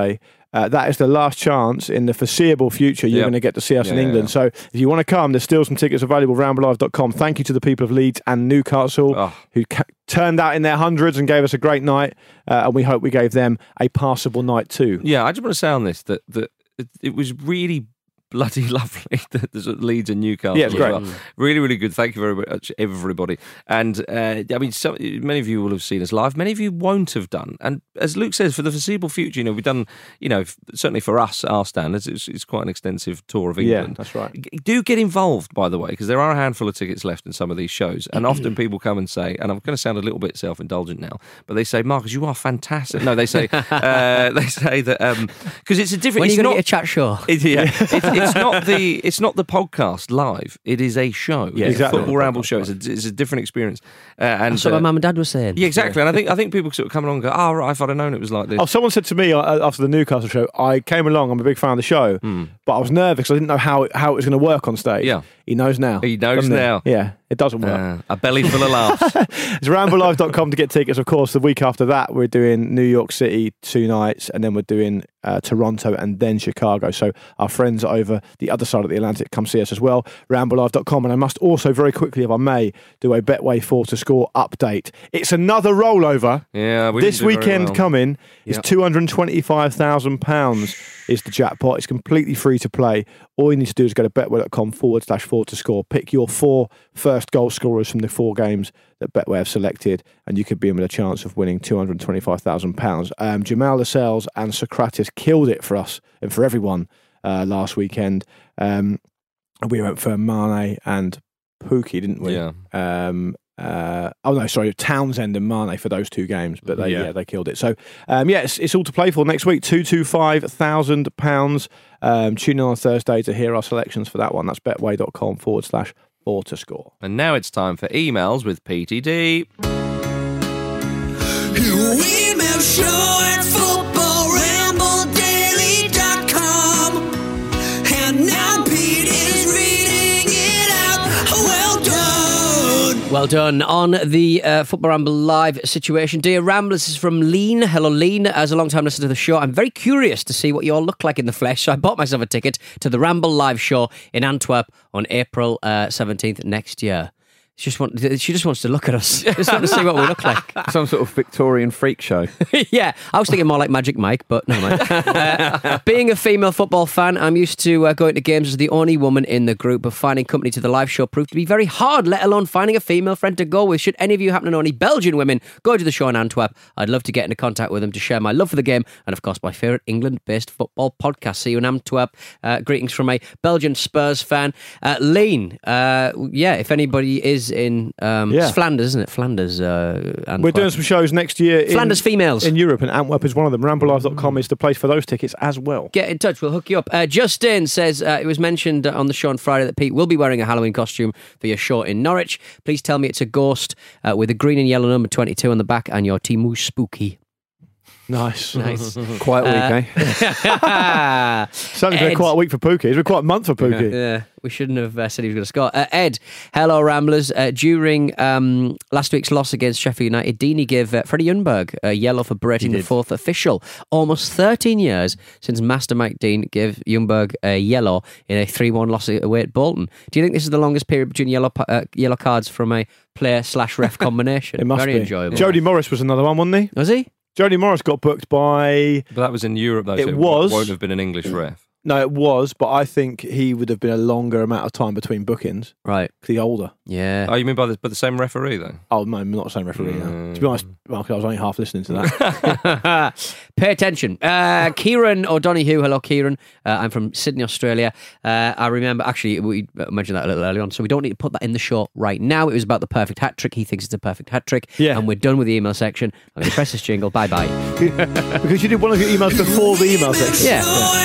that is the last chance in the foreseeable future you're going to get to see us in England. So if you want to come, there's still some tickets available at ramblelive.com. Thank you to the people of Leeds and Newcastle who turned out in their hundreds and gave us a great night, and we hope we gave them a passable night too. Yeah, I just want to say on this that it was really bloody lovely. There's Leeds and Newcastle. Yeah, it's great. Well. Really, really good. Thank you very much, everybody. And I mean, many of you will have seen us live. Many of you won't have done. And as Luke says, for the foreseeable future, we've done, certainly for us, our standards, it's quite an extensive tour of England. Yeah, that's right. Do get involved, by the way, because there are a handful of tickets left in some of these shows. And often people come and say, and I'm going to sound a little bit self-indulgent now, but they say, Marcus, you are fantastic. No, they say that because it's a different. When it's are you going not to get a chat show? It's not the podcast live. It is a show. Yeah, it's exactly. a football ramble show. It's a different experience. And That's what my mum and dad were saying. Yeah, exactly. And I think people sort of come along and go, "Oh, right, if I'd have known it was like this." Oh, someone said to me after the Newcastle show, I came along. I'm a big fan of the show, but I was nervous because I didn't know how it was going to work on stage. Yeah, he knows now. He knows now. Yeah, it doesn't work. A belly full of laughs. It's ramblelive.com to get tickets. Of course, the week after that, we're doing New York City 2 nights, and then we're doing Toronto and then Chicago. So our friends over the other side of the Atlantic come see us as well. ramblelive.com. And I must also very quickly, if I may, do a Betway 4 to score update. It's another rollover. Yeah, this weekend coming is £225,000 is the jackpot. It's completely free to play. All you need to do is go to betway.com/4 to score. Pick your 4 first goal scorers from the 4 games that Betway have selected, and you could be in with a chance of winning £225,000. Jamal Lascelles and Socrates killed it for us and for everyone last weekend. We went for Mane and Pukki, didn't we? Yeah. Townsend and Mane for those 2 games, but they killed it. So it's all to play for next week. £225,000. Tune in on Thursday to hear our selections for that one. That's betway.com/4 to score. And now it's time for emails with PTD. Email show at footballrambledaily.com. And now Pete is reading it out. Well done. Well done. On the Football Ramble Live situation, dear Ramblers, this is from Lean. Hello, Lean. As a long-time listener to the show, I'm very curious to see what you all look like in the flesh, so I bought myself a ticket to the Ramble Live show in Antwerp on April 17th next year. She just wants to look at us. Just want to see what we look like. Some sort of Victorian freak show. Yeah, I was thinking more like Magic Mike, but no, mind. Being a female football fan, I'm used to going to games as the only woman in the group, but finding company to the live show proved to be very hard, let alone finding a female friend to go with. Should any of you happen to know any Belgian women going to the show in Antwerp, I'd love to get into contact with them to share my love for the game and, of course, my favourite England-based football podcast. See you in Antwerp. Greetings from a Belgian Spurs fan. Lean, if anybody is in it's Flanders, isn't it? Flanders. We're doing some shows next year. Flanders females in Europe, and Antwerp is one of them. ramblelive.com is the place for those tickets as well. Get in touch, we'll hook you up. Justin says it was mentioned on the show on Friday that Pete will be wearing a Halloween costume for your show in Norwich. Please tell me it's a ghost with a green and yellow number 22 on the back and your Timu spooky. Nice. Quiet week, eh? Certainly been a quiet week for Pukki. It's been quite a month for Pukki. Yeah, we shouldn't have said he was going to score. Ed, hello Ramblers. During last week's loss against Sheffield United, Deeney gave Freddie Ljungberg a yellow for berating the 4th official. Almost 13 years since Master Mike Dean gave Ljungberg a yellow in a 3-1 loss away at Bolton. Do you think this is the longest period between yellow cards from a player/ref combination? It must Very be. enjoyable. Jody Morris was another one, wasn't he? Was he? Jody Morris got booked by... But that was in Europe, though. It so was. It won't have been an English ref. No, it was, but I think he would have been a longer amount of time between bookings. Right. Because he's older. Yeah. Oh, you mean by the same referee, though? Oh, no, not the same referee. No. To be honest, I was only half listening to that. Pay attention. Kieran O'Donoghue. Hello, Kieran. I'm from Sydney, Australia. I remember, actually, we mentioned that a little early on, so we don't need to put that in the show right now. It was about the perfect hat trick. He thinks it's a perfect hat trick. Yeah. And we're done with the email section. I'm going to press this jingle. Bye-bye. Because you did one of your emails before the email section. Yeah.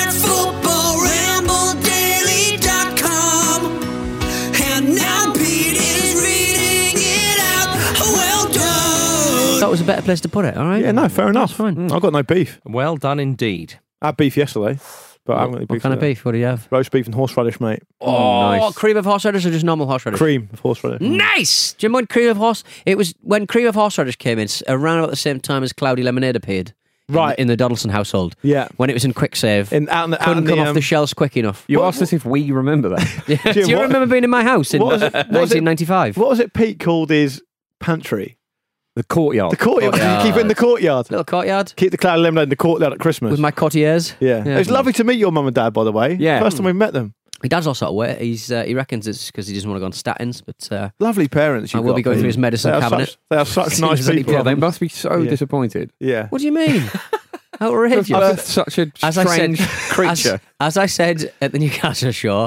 footballrambledaily.com. And now Pete is reading it out. Well done. That was a better place to put it, all right? Yeah, no, fair enough. Fine. I've got no beef. Well done indeed. I had beef yesterday, but I haven't got any beef. What kind of beef? What do you have? Roast beef and horseradish, mate. Oh, nice. Cream of horseradish or just normal horseradish? Cream of horseradish. Nice! Do you remember when cream of horse... It was when cream of horseradish came in, around about the same time as Cloudy Lemonade appeared. in the Donaldson household. Yeah. When it was in quick save. Couldn't come off the shelves quick enough. You asked us if we remember that. Do you remember being in my house in 1995? What was it Pete called his pantry? The courtyard. The courtyard. You keep it in the courtyard. Little courtyard. Keep the cloud of lemonade in the courtyard at Christmas. With my courtiers. Yeah. It was lovely to meet your mum and dad, by the way. Yeah. First time we met them. My dad's also aware. He reckons it's because he doesn't want to go on statins, but lovely parents. I will be going through his medicine cabinet. They are such nice people. Yeah, they must be so disappointed. Yeah. What do you mean? Outrageous. Such a strange creature. As I said at the Newcastle show,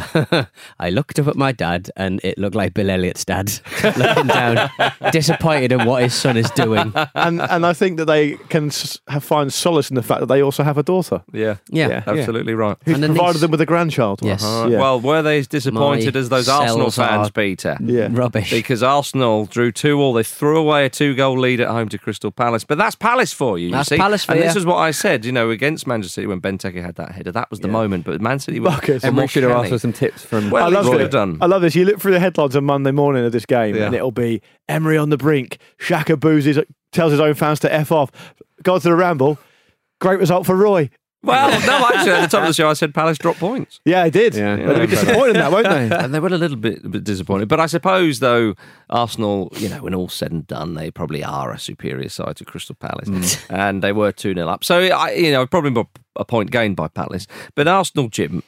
I looked up at my dad and it looked like Bill Elliott's dad, looking down, disappointed in what his son is doing. And I think that they can find solace in the fact that they also have a daughter. Yeah, absolutely right. Who's provided them with a grandchild. Yes. Well, were they as disappointed as those Arsenal fans, Peter? Yeah. Rubbish. Because Arsenal drew 2-2. They threw away a 2-goal lead at home to Crystal Palace. But that's Palace for you. That's you see? Palace for And you. this is what I said, against Manchester City when Benteke had that header. That was the moment. But Man City were Emery should have asked for some tips from. Well, I would have done. I love this. You look through the headlines on Monday morning of this game, and it'll be Emery on the brink. Xhaka tells his own fans to F off. Go to the ramble. Great result for Roy. Well, no, actually, at the top of the show, I said Palace dropped points. Yeah, I did. Yeah, They'll be disappointed in that, won't they? And they were a little bit disappointed. But I suppose, though, Arsenal, when all's said and done, they probably are a superior side to Crystal Palace. And they were 2-0 up. So, probably a point gained by Palace. But Arsenal, Jim...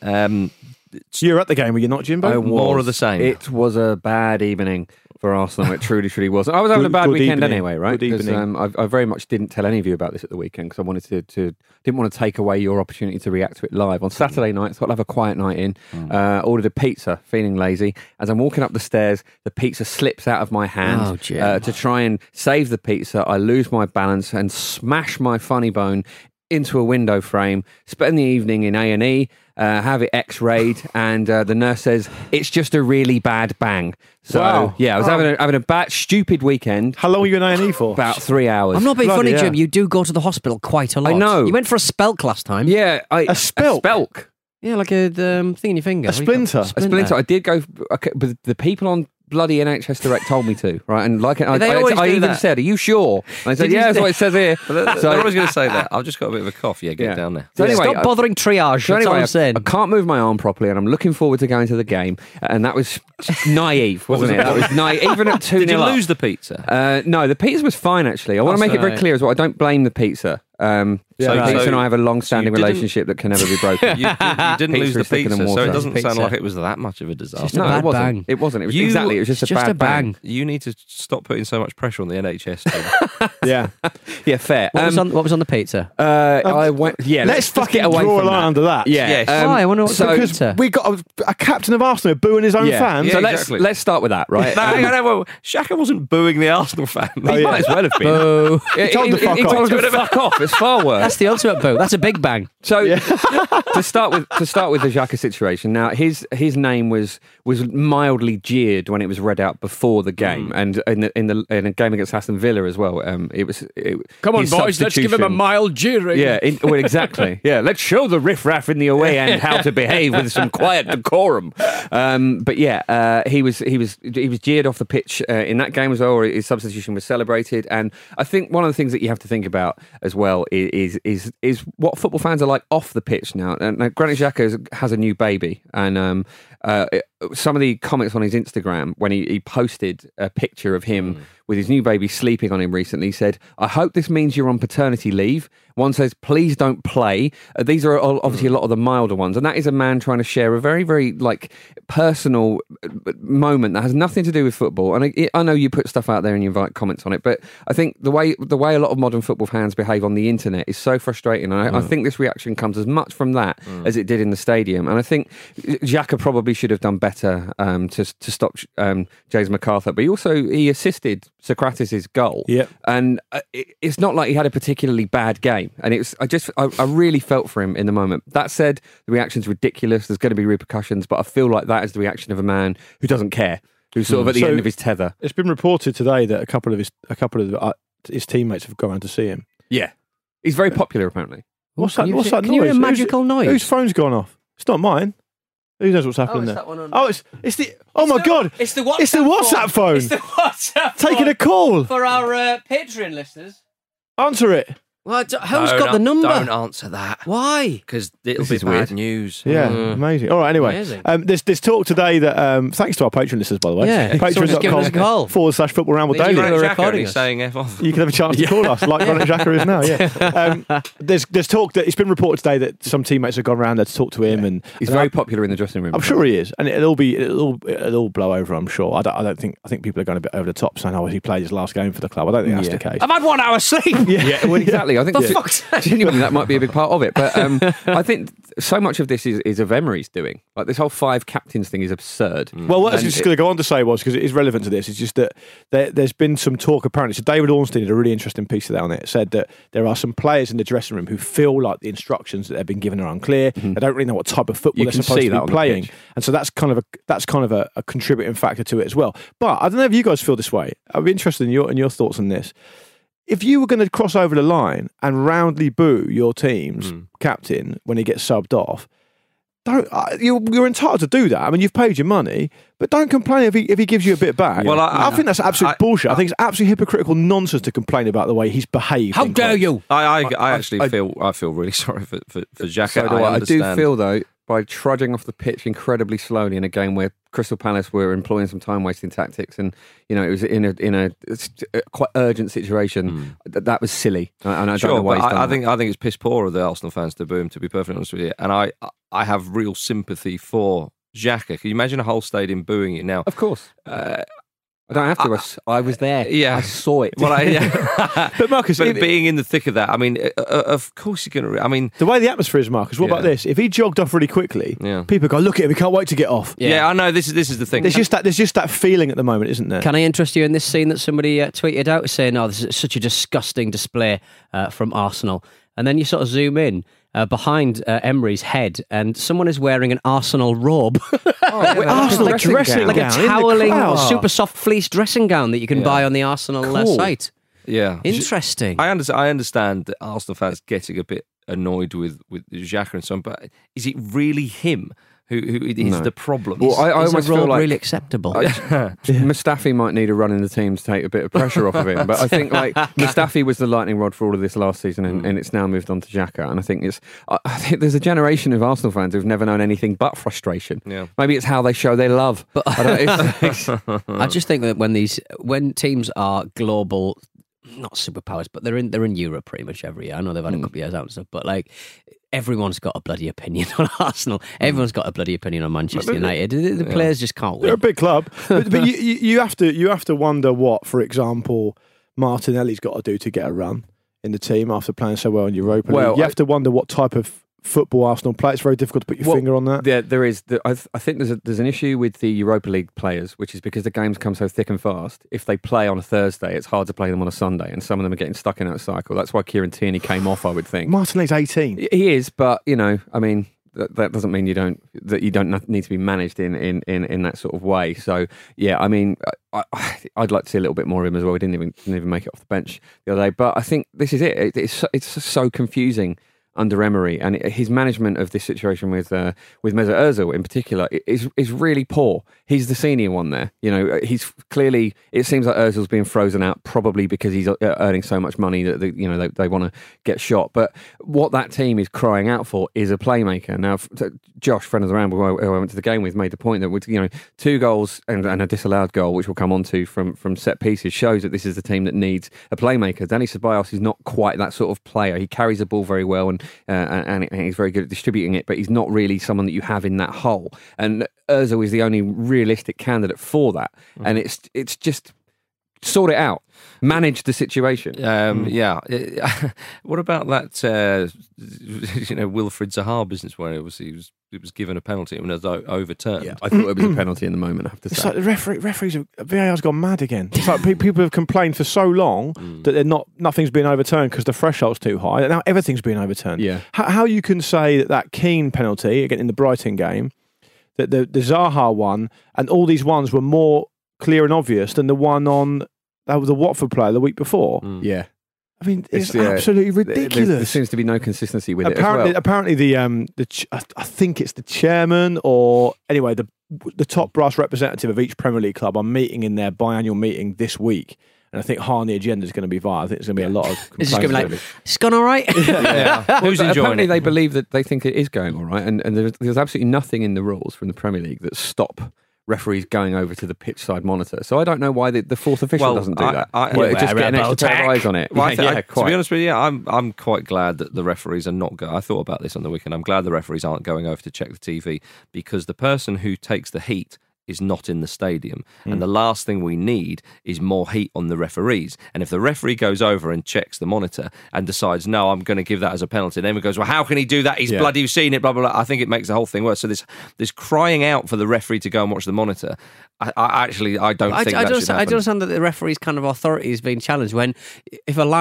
you were at the game, were you not, Jimbo? More of the same. It was a bad evening for Arsenal. It truly was. I was having a bad weekend anyway, right? Good evening. I very much didn't tell any of you about this at the weekend because I wanted didn't want to take away your opportunity to react to it live. On Saturday night, thought I'd have a quiet night in. Ordered a pizza, feeling lazy. As I'm walking up the stairs, the pizza slips out of my hand. To try and save the pizza, I lose my balance and smash my funny bone into a window frame. Spend the evening in A&E. Have it x-rayed, and the nurse says it's just a really bad bang. So wow. I was having a bad, stupid weekend. How long were you in A&E for? About 3 hours. I'm not being funny, Jim. You do go to the hospital quite a lot. I know. You went for a spelk last time. Yeah, a spelk. A spelk. Yeah, like a thing in your finger. A splinter. A splinter. I did go, but the people on bloody NHS Direct told me to, right? And I even said, "Are you sure?" And I said, "Yeah, that's what it says here." They're always going to say that. I've just got a bit of a cough. Yeah, get down there. So anyway, stop bothering triage. So that's all anyway, I'm saying. I can't move my arm properly, and I'm looking forward to going to the game. And that was naive, wasn't it? That was naive. Even at 2-0 Did you lose the pizza? No, the pizza was fine actually. I want to make it very clear as well. I don't blame the pizza. Pizza and I have a long-standing relationship that can never be broken. You didn't lose the pizza, so it doesn't sound like it was that much of a disaster. No, it wasn't. Bang. It wasn't. It was exactly. It was just a bad bang. You need to stop putting so much pressure on the NHS. Yeah, fair. What was on the pizza? I went. Yeah, let's fucking away draw a line under that. Yeah. Yes. Why? I wonder what's the because pizza. we got a captain of Arsenal booing his own fans. Yeah, so exactly. let's start with that, right? No, Xhaka wasn't booing the Arsenal fans. He might as well have been. Boo. He told him to fuck off. It's far worse. That's the ultimate boo. That's a big bang. So to start with the Xhaka situation. Now his name was mildly jeered when it was read out before the game, and in a game against Aston Villa as well. Come on, boys, let's give him a mild jeering. Yeah, exactly. Yeah, let's show the riffraff in the away end how to behave with some quiet decorum. But yeah, he was jeered off the pitch in that game as well. Or his substitution was celebrated, and I think one of the things that you have to think about as well is what football fans are like off the pitch now. Now Granit Xhaka has a new baby, and some of the comments on his Instagram when he posted a picture of him with his new baby sleeping on him recently said, "I hope this means you're on paternity leave." One says, "Please don't play." These are obviously a lot of the milder ones, and that is a man trying to share a very, very personal moment that has nothing to do with football. And I know you put stuff out there and you invite comments on it, but I think the way a lot of modern football fans behave on the internet is so frustrating. And I think this reaction comes as much from that as it did in the stadium. And I think Xhaka probably should have done better to stop James McArthur, but he assisted Socrates' goal. Yeah, and it's not like he had a particularly bad game. And I really felt for him in the moment. That said, the reaction's ridiculous. There's going to be repercussions, but I feel like that is the reaction of a man who doesn't care, who's sort of at the end of his tether. It's been reported today that a couple of his teammates have gone around to see him. Yeah, he's very popular apparently. What's that noise? Can you hear a magical noise? Whose phone's gone off? It's not mine. Who knows what's happening there? It's the. Oh my God! It's the WhatsApp. It's the WhatsApp phone. It's the WhatsApp. Taking a call for our Patreon listeners. Answer it. Well, who's got the number? Don't answer that. Why? Because it'll This be is bad weird. news. Yeah, amazing. All right, anyway. Amazing. There's talk today that, thanks to our Patreon listeners, by the way. Yeah, someone's given us a call. /Football Ramble Did Daily. you We're Xhaka recording and he's us. saying F off. You can have a chance to call us, like Granit Xhaka is now. Yeah. There's talk that it's been reported today that some teammates have gone around there to talk to him, and He's very popular in the dressing room. I'm sure he is, and it'll blow over. I'm sure. I think people are going a bit over the top, saying, "Oh, he played his last game for the club." I don't think that's the case. I've had 1 hour sleep. Yeah, well, exactly. I think For fuck's sake. genuinely that might be a big part of it. But I think so much of this is of Emery's doing. Like this whole 5 captains thing is absurd. Well, what I was just going to go on to say was, because it is relevant to this, it's just that there's been some talk apparently. So David Ornstein did a really interesting piece of that on it. Said that there are some players in the dressing room who feel like the instructions that they've been given are unclear. They don't really know what type of football they're supposed to be playing, and so that's kind of a contributing factor to it as well. But I don't know if you guys feel this way. I'd be interested in your thoughts on this. If you were going to cross over the line and roundly boo your team's captain when he gets subbed off, you're entitled to do that. I mean, you've paid your money, but don't complain if he gives you a bit back. Well, I think that's absolute bullshit. I think it's absolutely hypocritical nonsense to complain about the way he's behaved. How dare you? I actually feel really sorry for Xhaka. So do I do feel though, by trudging off the pitch incredibly slowly in a game where Crystal Palace were employing some time-wasting tactics, and it was in a quite urgent situation. That was silly, and I don't know why. I think it's piss poor of the Arsenal fans to boo him. To be perfectly honest with you, and I have real sympathy for Xhaka. Can you imagine a whole stadium booing it now? Of course. I don't have to. I was there. Yeah, I saw it. Well, but Marcus, being in the thick of that, I mean, of course you're going to. I mean, the way the atmosphere is, Marcus. What about this? If he jogged off really quickly, people go, "Look at him! He can't wait to get off." Yeah, I know. This is the thing. There's just that feeling at the moment, isn't there? Can I interest you in this scene that somebody tweeted out saying, "Oh, this is such a disgusting display from Arsenal," and then you sort of zoom in. Behind Emery's head, and someone is wearing an Arsenal robe. Arsenal dressing like gown, a toweling, super soft fleece dressing gown that you can buy on the Arsenal site. Yeah, interesting. I understand that Arsenal fans getting a bit annoyed with Xhaka and so on, but is it really him who is the problem? Well, I almost feel like really acceptable. Mustafi might need a run in the team to take a bit of pressure off of him, but I think Mustafi was the lightning rod for all of this last season, and it's now moved on to Xhaka. And I think there's a generation of Arsenal fans who've never known anything but frustration. Yeah. Maybe it's how they show their love. But I just think that when teams are global, not superpowers, but they're in Europe pretty much every year. I know they've had a couple of years out and stuff, but everyone's got a bloody opinion on Arsenal. Everyone's got a bloody opinion on Manchester United. The players just can't win. They're a big club, but you have to wonder what, for example, Martinelli's got to do to get a run in the team after playing so well in Europa League. You have to wonder what type of football Arsenal play. It's very difficult to put your finger on that. Yeah, there is. I think there's an issue with the Europa League players, which is because the games come so thick and fast. If they play on a Thursday, it's hard to play them on a Sunday, and some of them are getting stuck in that cycle. That's why Kieran Tierney came off, I would think. Martinelli's 18. He is, but I mean, that doesn't mean you don't need to be managed in that sort of way. So yeah, I mean, I'd like to see a little bit more of him as well. He didn't even make it off the bench the other day. But I think this is it. It's so confusing under Emery, and his management of this situation with Mesut Ozil in particular is really poor. He's the senior one there. He's clearly. It seems like Ozil's being frozen out, probably because he's earning so much money that they want to get shot. But what that team is crying out for is a playmaker. Now, Josh, friend of the Ramble, who I went to the game with, made the point that with 2 goals and a disallowed goal, which we'll come on to from set pieces, shows that this is the team that needs a playmaker. Dani Ceballos is not quite that sort of player. He carries the ball very well and he's very good at distributing it, but he's not really someone that you have in that hole. And Ozil is the only realistic candidate for that. And it's just sort it out, manage the situation. Yeah. What about that? Wilfried Zaha business where obviously it was given a penalty and was overturned. Yeah, I thought it was a penalty in the moment. I have to say, it's like the referees, VAR's gone mad again. It's like people have complained for so long that nothing's been overturned because the threshold's too high. Now everything's been overturned. Yeah, how you can say that Keane penalty again in the Brighton game, that the Zaha one, and all these ones were more clear and obvious than the one on the Watford player the week before. Yeah. I mean, it's absolutely ridiculous. There seems to be no consistency with it as well. Apparently, I think it's the chairman or anyway the top brass representative of each Premier League club are meeting in their biannual meeting this week, And I think high on the agenda is going to be VAR. I think there's going to be a lot of complaints. It's just going to be like, it's gone all right. Who's enjoying apparently it? They believe that they think it is going all right, and there's absolutely nothing in the rules from the Premier League that stop referees going over to the pitch side monitor. So I don't know why the fourth official doesn't do that. Just get an extra pair of eyes on it. Well, to be honest with you, I'm quite glad that the referees are not going. I thought about this on the weekend. I'm glad the referees aren't going over to check the TV, because the person who takes the heat is not in the stadium. And the last thing we need is more heat on the referees. And if the referee goes over and checks the monitor and decides, no, I'm going to give that as a penalty, and everyone goes, well, how can he do that? He's bloody seen it, blah, blah, blah. I think it makes the whole thing worse. So this crying out for the referee to go and watch the monitor, I don't think that should happen. I don't understand that the referee's kind of authority is being challenged when if a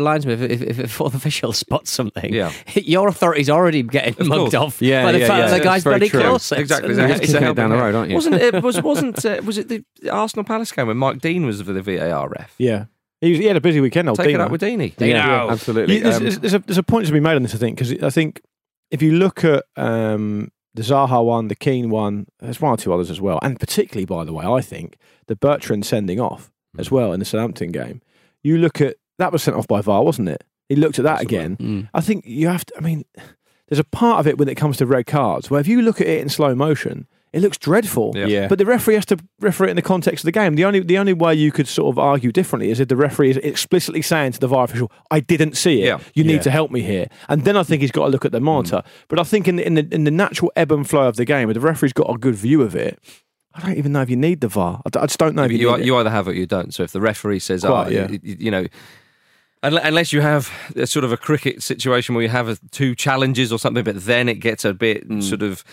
fourth official spots something, your authority's already getting mugged off by the fact that the guy's bloody close. Exactly. It's a down the road, aren't you? Was it the Arsenal Palace game when Mike Dean was the VAR ref? Yeah. He had a busy weekend, old Take Dino. it up with Dini. Yeah, absolutely. There's a point to be made on this, I think, because I think if you look at the Zaha one, the Keane one, there's one or two others as well, and particularly, by the way, I think the Bertrand sending off as well in the Southampton game. You look at that was sent off by VAR, wasn't it? He looked at that again. I think you have to. I mean, there's a part of it when it comes to red cards where if you look at it in slow motion, it looks dreadful. Yeah. But the referee has to referee it in the context of the game. The only way you could sort of argue differently is if the referee is explicitly saying to the VAR official, I didn't see it. You need to help me here. And then I think he's got to look at the monitor. But I think in the natural ebb and flow of the game, if the referee's got a good view of it, I don't even know if you need the VAR. I just don't know if you need it. You either have it or you don't. So if the referee says, you know, unless you have a sort of a cricket situation where you have two challenges or something, but then it gets a bit sort of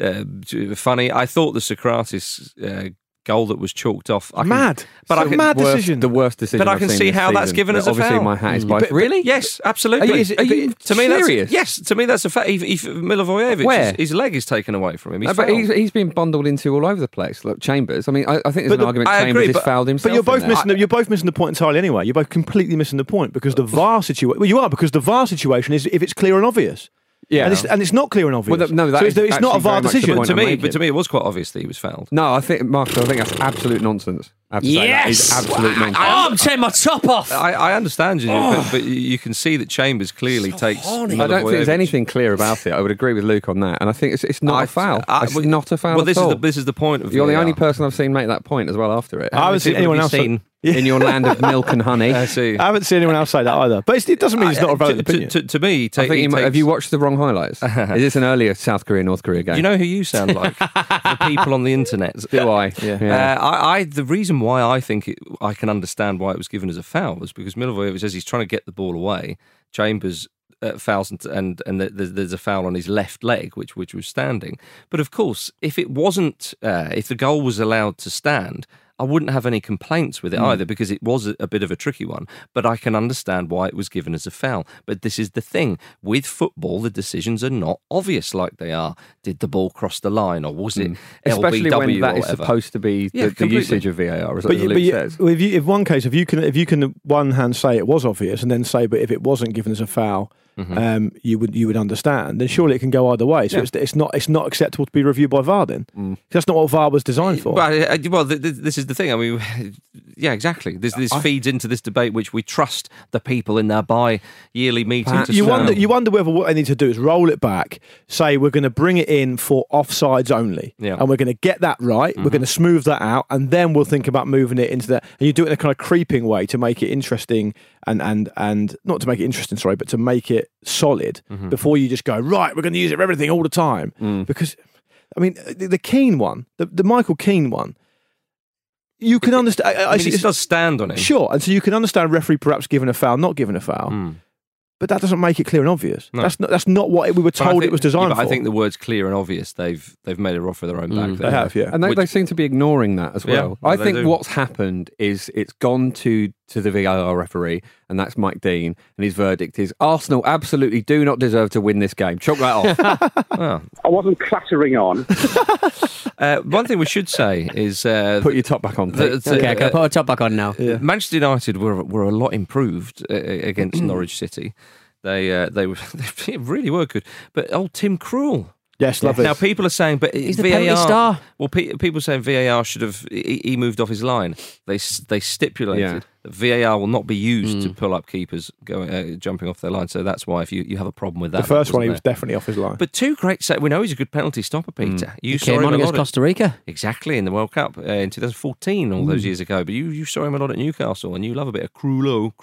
funny. I thought the Socrates goal that was chalked off. Mad decision. The worst decision. But I can see how that's given as a foul. Obviously, my hat is by. Really? Yes, absolutely. Are you to me, serious? Yes, to me that's a fact. Milivojevic, where his leg is taken away from him. But he's been bundled into all over the place. Look, Chambers. I mean, I think there's an argument Chambers has fouled himself. But you're both missing the point entirely anyway. You're both completely missing the point because the VAR situation. Well, you are because the VAR situation is if it's clear and obvious. Yeah, and it's not clear and obvious. Well, it's not a VAR decision. But to me, it was quite obvious that he was fouled. No, I think, Marcus, that's absolute nonsense. I have to say that is absolute nonsense. I'm taking my top off. I understand you, but you can see that Chambers clearly takes. I don't think there's anything clear about it. I would agree with Luke on that, and I think it's not a foul. It's not a foul. Well, this is the point of. You're the only person I've seen make that point as well after it. I haven't seen anyone else. In your land of milk and honey. I haven't seen anyone else say that either. But it doesn't mean it's not a valid opinion. To me, have you watched the wrong highlights? Is this an earlier South Korea, North Korea game? You know who you sound like? The people on the internet. Do I? Yeah. The reason why I think I can understand why it was given as a foul was because Milivojevic says he's trying to get the ball away. Chambers fouls and there's a foul on his left leg, which was standing. But of course, if it wasn't, if the goal was allowed to stand, I wouldn't have any complaints with it either because it was a bit of a tricky one, but I can understand why it was given as a foul. But this is the thing. With football, the decisions are not obvious like they are. Did the ball cross the line or was it Especially LBW when that is whatever? supposed to be the usage of VAR, as Luke says. If you can one hand say it was obvious and then say, but if it wasn't given as a foul, you would understand, then surely it can go either way. So it's not acceptable to be reviewed by VAR then. That's not what VAR was designed for. Well, this is the thing. I mean, yeah, exactly. This feeds into this debate which we trust the people in their bi-yearly meeting to you wonder whether what they need to do is roll it back, say we're going to bring it in for offsides only, and we're going to get that right, we're going to smooth that out, and then we'll think about moving it into that. And you do it in a kind of creeping way to make it interesting and not to make it interesting, sorry, but to make it solid before you just go, right, we're going to use it for everything all the time. Because, I mean, the Keane one, the Michael Keane one, you can understand. I mean, he does stand on it. Sure, and so you can understand referee perhaps giving a foul, not giving a foul. But that doesn't make it clear and obvious. No. That's not what we were told it was designed for. I think the words clear and obvious, they've made it off for their own back. They have, yeah. And they seem to be ignoring that as well. Yeah, I think what's happened is it's gone to the VAR referee, and that's Mike Dean, and his verdict is Arsenal absolutely do not deserve to win this game. Chalk that off. I wasn't clattering on. One thing we should say is... put your top back on. Okay, put our top back on now. Yeah. Manchester United were a lot improved against Norwich City. They really were good. But old Tim Krul Yes, lovely. Now people are saying, but He's the VAR. penalty star. Well, people are saying VAR should have. He moved off his line. They stipulated that VAR will not be used to pull up keepers jumping off their line. So that's why if you have a problem with that, The first one, he wasn't was there. definitely off his line. But two great we know he's a good penalty stopper, Peter. You He saw came him on a against lot Costa Rica. Exactly, in the World Cup in 2014, all those years ago. But you saw him a lot at Newcastle, and you love a bit of Krullo.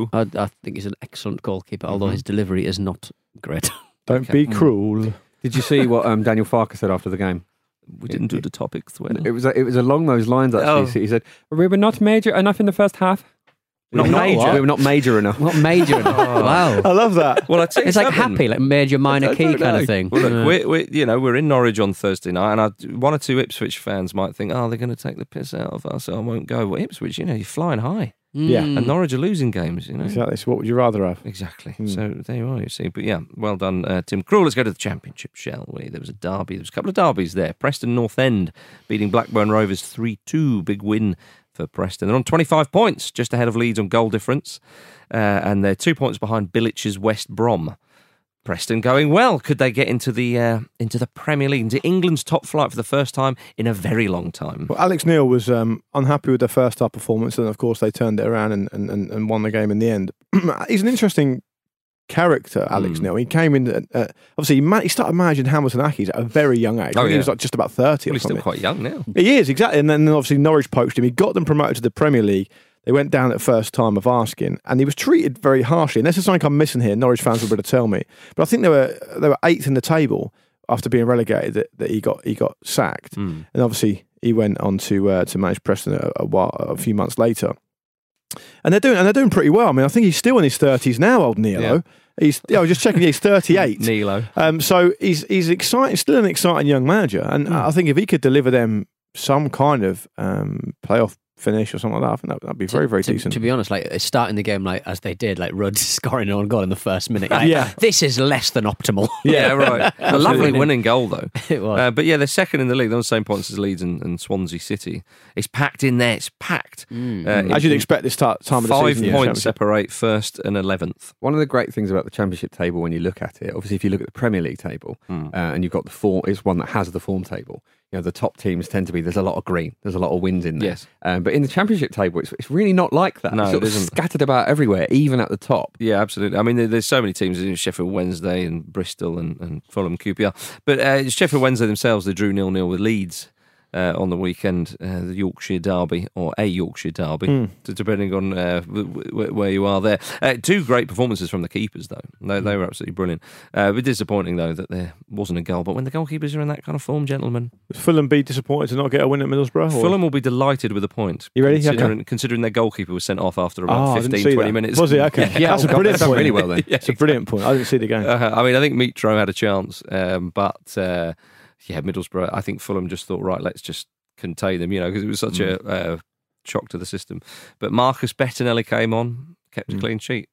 I think he's an excellent goalkeeper, although his delivery is not great. Don't be cruel. Did you see what Daniel Farke said after the game? We didn't do the topics. It was along those lines, actually. He said, we were not major enough in the first half. Not major. We were not major enough. Not major enough. Wow. I love that. Well, I'd say It's like happy, like major, minor, key kind of thing. Well, look, we're in Norwich on Thursday night, and one or two Ipswich fans might think, they're going to take the piss out of us, so I won't go. Well, Ipswich, you're flying high. Yeah. And Norwich are losing games, Exactly. So what would you rather have? Exactly. So there you are, you see. But yeah, well done, Tim Krul. Let's go to the Championship, shall we? There was a derby. There was a couple of derbies there. Preston North End beating Blackburn Rovers 3-2. Big win for Preston. They're on 25 points, just ahead of Leeds on goal difference. And they're 2 points behind Billich's West Brom. Preston going well. Could they get into the Premier League, into England's top flight for the first time in a very long time? Well, Alex Neil was unhappy with their first half performance, and of course they turned it around and won the game in the end. He's an interesting character, Alex Neil. He came in, obviously he started managing Hamilton Accies at a very young age. I think he was like just about 30 Well, or he's something. still quite young now. He is, exactly. And then obviously Norwich poached him. He got them promoted to the Premier League. They went down at first time of asking, and he was treated very harshly. And this is something I'm missing here. Norwich fans will be able to tell me, but I think they were eighth in the table after being relegated. That he got sacked, and obviously he went on to manage Preston a few months later. And they're doing pretty well. I mean, I think he's still in his 30s now, old Nilo. I was just checking. He's 38. Nilo. So he's exciting, still an exciting young manager, and I think if he could deliver them some kind of playoff finish or something like that, I think that'd be very, very decent. To be honest, like starting the game like as they did, like Rudd scoring an own goal in the first minute. Like, Yeah. This is less than optimal. Yeah, right. A lovely winning goal, though. It was. But yeah, they're second in the league. They're on the same points as Leeds and Swansea City. It's packed in there. It's packed. As you'd expect this time of the 5 season. points separate first and 11th. One of the great things about the Championship table, when you look at it, obviously if you look at the Premier League table, and you've got the form, it's one that has the form table. The top teams tend to be, there's a lot of green, there's a lot of wins in there. Yes. But in the Championship table, it's really not like that. No, it's sort it of isn't. scattered about everywhere, even at the top. Yeah, absolutely. I mean, there's so many teams, Sheffield Wednesday and Bristol and Fulham, QPR. But Sheffield Wednesday themselves, they drew 0-0 with Leeds on the weekend, the Yorkshire Derby, or a Yorkshire Derby, depending on where you are there. Two great performances from the keepers, though. They were absolutely brilliant. A bit disappointing, though, that there wasn't a goal. But when the goalkeepers are in that kind of form, gentlemen... Would Fulham be disappointed to not get a win at Middlesbrough? Or? Fulham will be delighted with a point. You ready? Considering their goalkeeper was sent off after about I didn't 15, see 20 that. minutes. Was he? Okay. That's a brilliant done point. really well then. Yeah, It's a brilliant point. I didn't see the game. I mean, I think Mitro had a chance, but Middlesbrough, I think Fulham just thought, right, let's just contain them, because it was such a shock to the system. But Marcus Bettinelli came on, kept a clean sheet.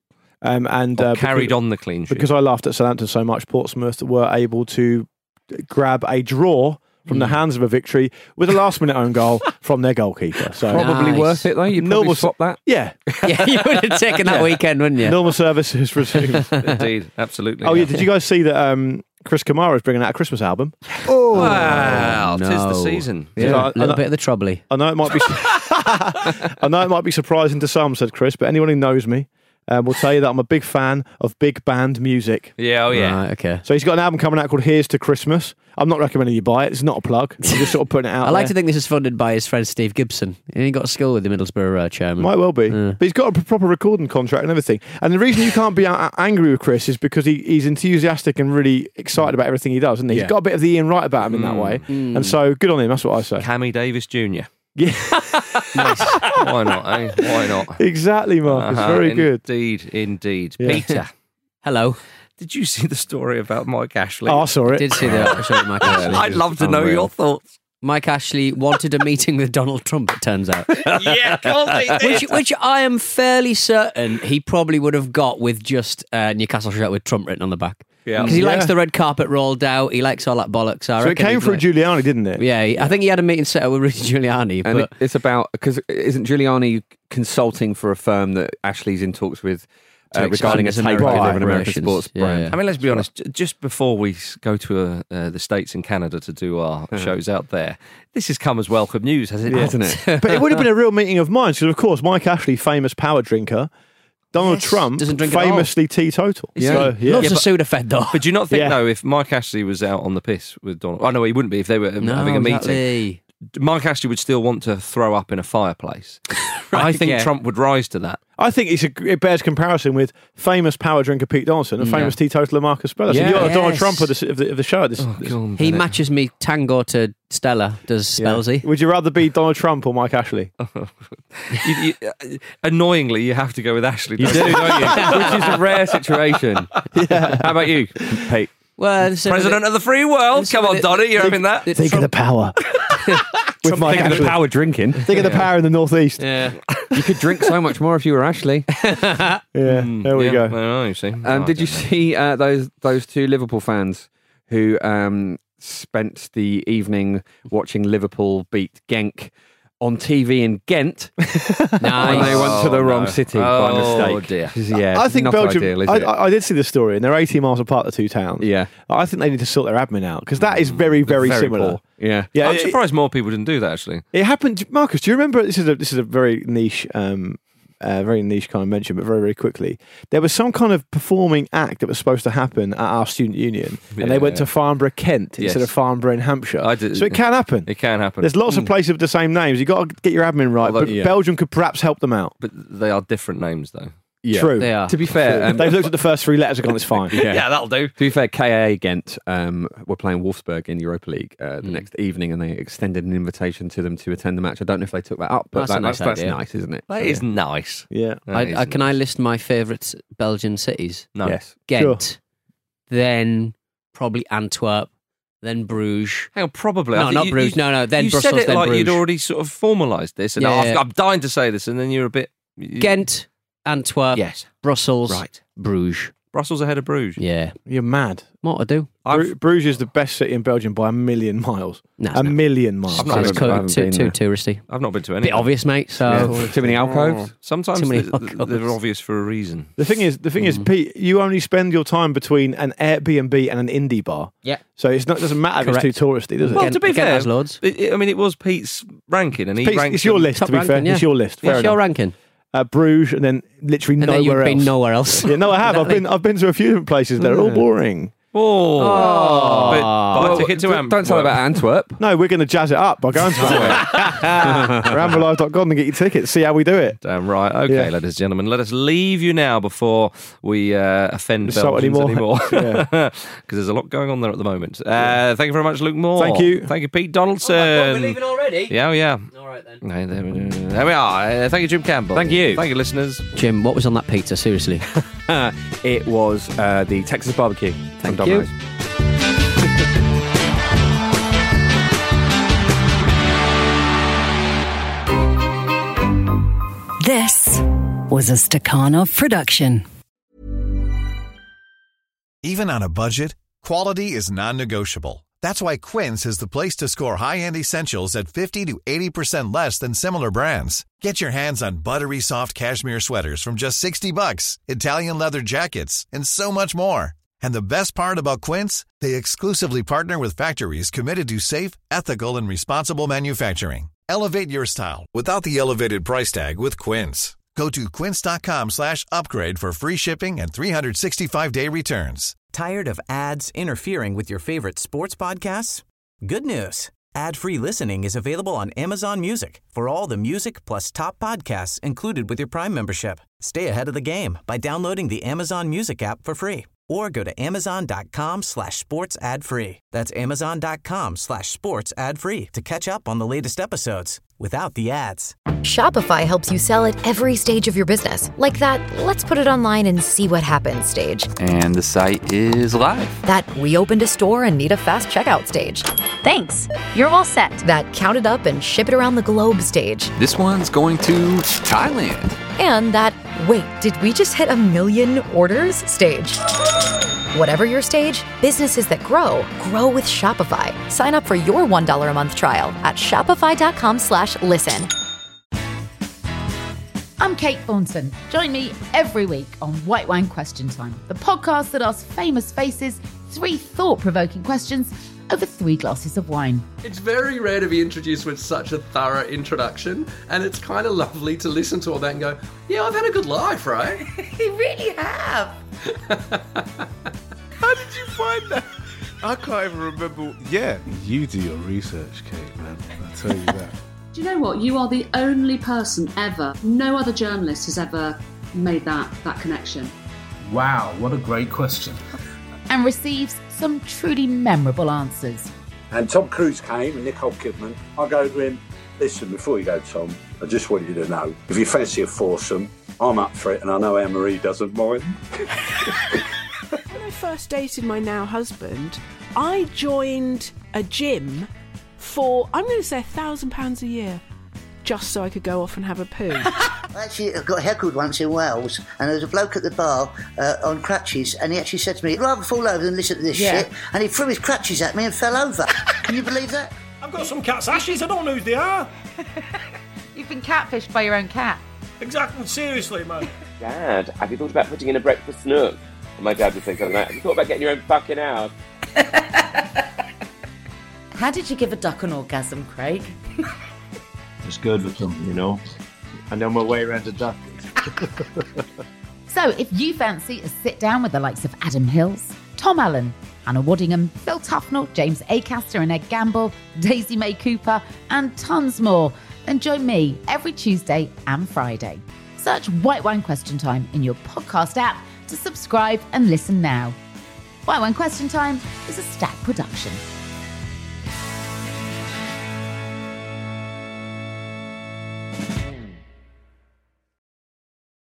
Carried on the clean sheet. Because I laughed at Southampton so much, Portsmouth were able to grab a draw from the hands of a victory with a last-minute own goal from their goalkeeper. So Probably worth it, though. You'd probably swap that. Yeah. Yeah, you would have taken that weekend, wouldn't you? Normal services resumed. Indeed, absolutely. Oh, yeah. Did you guys see that Chris Kamara is bringing out a Christmas album? Oh, wow. no. 'Tis the season. Yeah, a little bit of the troubly. I know it might be I know it might be surprising to some, said Chris, but anyone who knows me will tell you that I'm a big fan of big band music. Yeah, oh yeah. Right, okay. So he's got an album coming out called Here's to Christmas. I'm not recommending you buy it. It's not a plug. I'm just sort of putting it out I like there. to think this is funded by his friend Steve Gibson. He got a school with the Middlesbrough chairman. Might well be. But he's got a proper recording contract and everything. And the reason you can't be angry with Chris is because he's enthusiastic and really excited about everything he does, isn't he? Yeah. He's got a bit of the Ian Wright about him in that way. And so good on him, that's what I say. Cammy Davis Jr. Yeah. Nice. Why not, eh? Why not? Exactly, Marcus. Very good. Indeed. Yeah. Peter. Hello. Did you see the story about Mike Ashley? Oh, I saw it. Did see the show Mike Ashley. I'd love to know your thoughts. Mike Ashley wanted a meeting with Donald Trump, it turns out. Yeah, of course he did. Which I am fairly certain he probably would have got with just Newcastle shirt with Trump written on the back. Yeah. Because he likes the red carpet rolled out. He likes all that bollocks. So it came through Giuliani, didn't it? Yeah, I think he had a meeting set up with Rudy Giuliani. And but it's about, because isn't Giuliani consulting for a firm that Ashley's in talks with regarding a expand takeover of an American relations. sports Yeah, brand. yeah. I mean, let's be honest. Just before we go to the States and Canada to do our shows out there, this has come as welcome news, has it? Yeah. Hasn't it? But it would have been a real meeting of minds because, of course, Mike Ashley, famous power drinker. Donald Trump, doesn't drink at all. famously teetotal. Yeah. Loves a Sudafed, though. But do you not think, Yeah. though, if Mike Ashley was out on the piss with Donald... Oh, no, he wouldn't be if they were having a meeting. Exactly. Mike Ashley would still want to throw up in a fireplace. I think yeah. Trump would rise to that. I think it bears comparison with famous power drinker Pete Donaldson and famous teetotaler Marcus Speller. So Yeah. you're Donald Yes. Trump of the show. He matches me tango to Stella, does Spelsy. Would you rather be Donald Trump or Mike Ashley? Annoyingly, you have to go with Ashley. You do, don't you? Which is a rare situation. Yeah. How about you, Pete? Well, President of the free world. Come on, Donny, you're having that. Think of the power. With Mike Think of Ashley. the power drinking. Think of the power in the northeast. Yeah. You could drink so much more if you were Ashley. Yeah, there we go. Oh, you see. Did you see those two Liverpool fans who spent the evening watching Liverpool beat Genk on TV in Ghent? And they went to the wrong city by mistake. Dear. Yeah, I think not Belgium. ideal, is it? I did see the story, and they're 80 miles apart, the two towns. Yeah. I think they need to sort their admin out because that is very, very similar. poor. Yeah. Yeah, I'm surprised more people didn't do that, actually. It happened, Marcus. Do you remember? This is a very niche, kind of mention, but very, very quickly. There was some kind of performing act that was supposed to happen at our student union, and they went to Farnborough, Kent, instead of Farnborough in Hampshire. So it can happen. It can happen. There's lots of places with the same names. You've got to get your admin right, Although- but Belgium could perhaps help them out. But they are different names, though. Yeah. True. They are. To be fair, They've looked at the first three letters and gone, it's fine. Yeah, that'll do. To be fair, KA Ghent were playing Wolfsburg in Europa League the next evening, and they extended an invitation to them to attend the match. I don't know if they took that up, but That's a nice idea. nice, isn't it? That is nice. Yeah. Can I list my favourite Belgian cities? No. Yes. Ghent, then probably Antwerp, then Bruges. Hang on, probably. No, I think not Bruges. No, then you Brussels, said it then like Bruges. you'd already sort of formalised this, and Yeah. I'm dying to say this, and then you're a bit... Ghent, Antwerp, Yes. Brussels, Right. Bruges. Brussels ahead of Bruges. Yeah. You're mad. What to do? Bruges is the best city in Belgium by a million miles. No, a million miles. I've not It's been- I haven't too been there. touristy. I've not been to any. Bit obvious, mate. So Too many alcoves? Sometimes Too many they're alcoves. obvious for a reason. The thing is, Pete, you only spend your time between an Airbnb and an indie bar. Yeah. So it doesn't matter if Correct. it's too touristy, does it? Well, to be Ghent fair, has loads. I mean, it was Pete's ranking, and he Pete, ranked it's your them- list, Top to be fair. ranking, yeah. It's your list. Fair What's your enough. ranking? Bruges, and then literally And then nowhere you've been else. nowhere else. Yeah, no, I have. I've been to a few different places. They're all boring. Oh, but buy a ticket to Don't tell about Antwerp. No, we're going to jazz it up by going to ramblelive.com and get your tickets. See how we do it. Damn right. Okay, Yeah. ladies and gentlemen, let us leave you now before we offend Insult Belgians anymore. anymore. Because there's a lot going on there at the moment. Thank you very much, Luke Moore. Thank you. Thank you, Pete Donaldson. we're leaving already? Yeah, yeah. All right then. Okay, there we are. Thank you, Jim Campbell. Thank you. Thank you, listeners. Jim, what was on that pizza? Seriously. It was the Texas barbecue. from Thank you. Domino's. This was a Stakhanov production. Even on a budget, quality is non-negotiable. That's why Quince is the place to score high-end essentials at 50 to 80% less than similar brands. Get your hands on buttery soft cashmere sweaters from just $60, Italian leather jackets, and so much more. And the best part about Quince, they exclusively partner with factories committed to safe, ethical, and responsible manufacturing. Elevate your style without the elevated price tag with Quince. Go to quince.com/upgrade for free shipping and 365-day returns. Tired of ads interfering with your favorite sports podcasts? Good news. Ad-free listening is available on Amazon Music for all the music plus top podcasts included with your Prime membership. Stay ahead of the game by downloading the Amazon Music app for free or go to amazon.com/sports ad free. That's amazon.com/sports ad free to catch up on the latest episodes without the ads. Shopify helps you sell at every stage of your business. Like that, let's put it online and see what happens stage. And the site is live. That we opened a store and need a fast checkout stage. Thanks. You're all set. That count it up and ship it around the globe stage. This one's going to Thailand. And that, wait, did we just hit 1 million orders stage? Whatever your stage, businesses that grow with Shopify. Sign up for your $1 a month trial at shopify.com/listen. I'm Kate Thornton. Join me every week on White Wine Question Time, the podcast that asks famous faces 3 thought-provoking questions over 3 glasses of wine. It's very rare to be introduced with such a thorough introduction, and it's kind of lovely to listen to all that and go, yeah, I've had a good life, right? You really have. How did you find that? I can't even remember. Yeah, you do your research, Kate, man. I'll tell you that. Do you know what? You are the only person ever, no other journalist has ever made that connection. Wow, what a great question. And receives some truly memorable answers. And Tom Cruise came and Nicole Kidman. I go to him, listen, before you go, Tom, I just want you to know, if you fancy a foursome, I'm up for it, and I know Anne-Marie doesn't mind. When I first dated my now husband, I joined a gym for, I'm going to say £1,000 a year, just so I could go off and have a poo. I actually got heckled once in Wales, and there was a bloke at the bar on crutches, and he actually said to me, I'd rather fall over than listen to this shit, and he threw his crutches at me and fell over. Can you believe that? I've got some cat's ashes, I don't know who they are. You've been catfished by your own cat. Exactly, seriously, man. Dad, have you thought about putting in a breakfast nook? And my dad would say something like, have you thought about getting your own fucking house? How did you give a duck an orgasm, Craig? It's good with them, you know. I know my way around a duck. So if you fancy a sit down with the likes of Adam Hills, Tom Allen, Hannah Waddingham, Phil Tufnell, James Acaster and Ed Gamble, Daisy May Cooper, and tons more, then join me every Tuesday and Friday. Search White Wine Question Time in your podcast app to subscribe and listen now. White Wine Question Time is a Stack production.